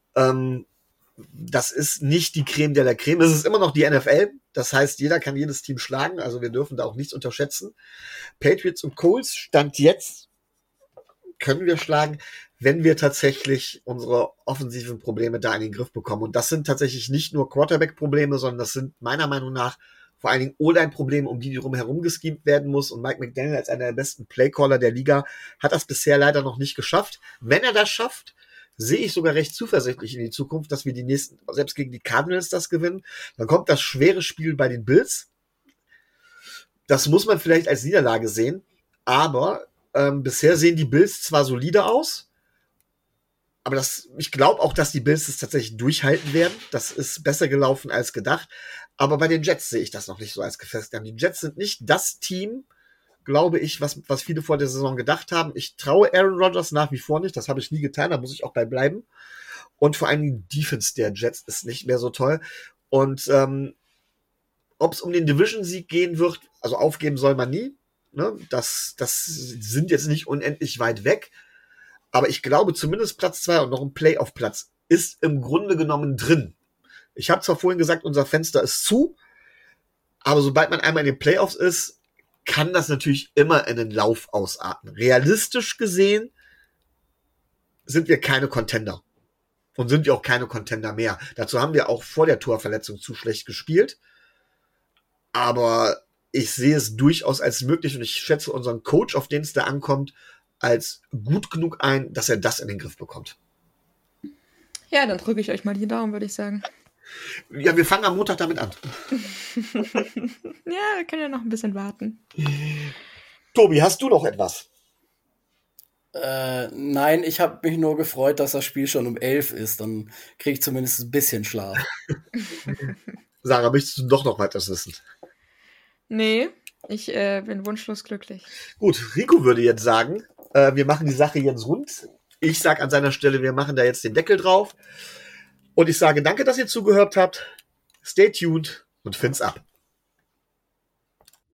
S1: Das ist nicht die Creme de la Creme. Es ist immer noch die NFL. Das heißt, jeder kann jedes Team schlagen. Also wir dürfen da auch nichts unterschätzen. Patriots und Colts, Stand jetzt, können wir schlagen, wenn wir tatsächlich unsere offensiven Probleme da in den Griff bekommen. Und das sind tatsächlich nicht nur Quarterback-Probleme, sondern das sind meiner Meinung nach vor allen Dingen O-Line-Probleme, um die drumherum geschemt werden muss. Und Mike McDaniel als einer der besten Playcaller der Liga hat das bisher leider noch nicht geschafft. Wenn er das schafft, sehe ich sogar recht zuversichtlich in die Zukunft, dass wir die nächsten, selbst gegen die Cardinals das gewinnen. Dann kommt das schwere Spiel bei den Bills. Das muss man vielleicht als Niederlage sehen, aber bisher sehen die Bills zwar solide aus, aber ich glaube auch, dass die Bills es tatsächlich durchhalten werden. Das ist besser gelaufen als gedacht. Aber bei den Jets sehe ich das noch nicht so als gefestigt. Die Jets sind nicht das Team, glaube ich, was viele vor der Saison gedacht haben. Ich traue Aaron Rodgers nach wie vor nicht. Das habe ich nie getan. Da muss ich auch bei bleiben. Und vor allem die Defense der Jets ist nicht mehr so toll. Und ob es um den Division-Sieg gehen wird, also aufgeben soll man nie. Ne? Das sind jetzt nicht unendlich weit weg. Aber ich glaube, zumindest Platz 2 und noch ein Playoff-Platz ist im Grunde genommen drin. Ich habe zwar vorhin gesagt, unser Fenster ist zu, aber sobald man einmal in den Playoffs ist, kann das natürlich immer in den Lauf ausarten. Realistisch gesehen sind wir keine Contender. Und sind wir auch keine Contender mehr. Dazu haben wir auch vor der Torverletzung zu schlecht gespielt. Aber ich sehe es durchaus als möglich und ich schätze unseren Coach, auf den es da ankommt, als gut genug ein, dass er das in den Griff bekommt.
S4: Ja, dann drücke ich euch mal die Daumen, würde ich sagen.
S1: Ja, wir fangen am Montag damit an.
S4: Ja, wir können ja noch ein bisschen warten.
S1: Tobi, hast du noch etwas?
S3: Nein, ich habe mich nur gefreut, dass das Spiel schon um 11 ist. Dann kriege ich zumindest ein bisschen Schlaf.
S1: Sarah, möchtest du doch noch weiter wissen?
S4: Nee, ich bin wunschlos glücklich.
S1: Gut, Rico würde jetzt sagen, wir machen die Sache jetzt rund. Ich sage an seiner Stelle, wir machen da jetzt den Deckel drauf. Und ich sage danke, dass ihr zugehört habt. Stay tuned und Fins ab.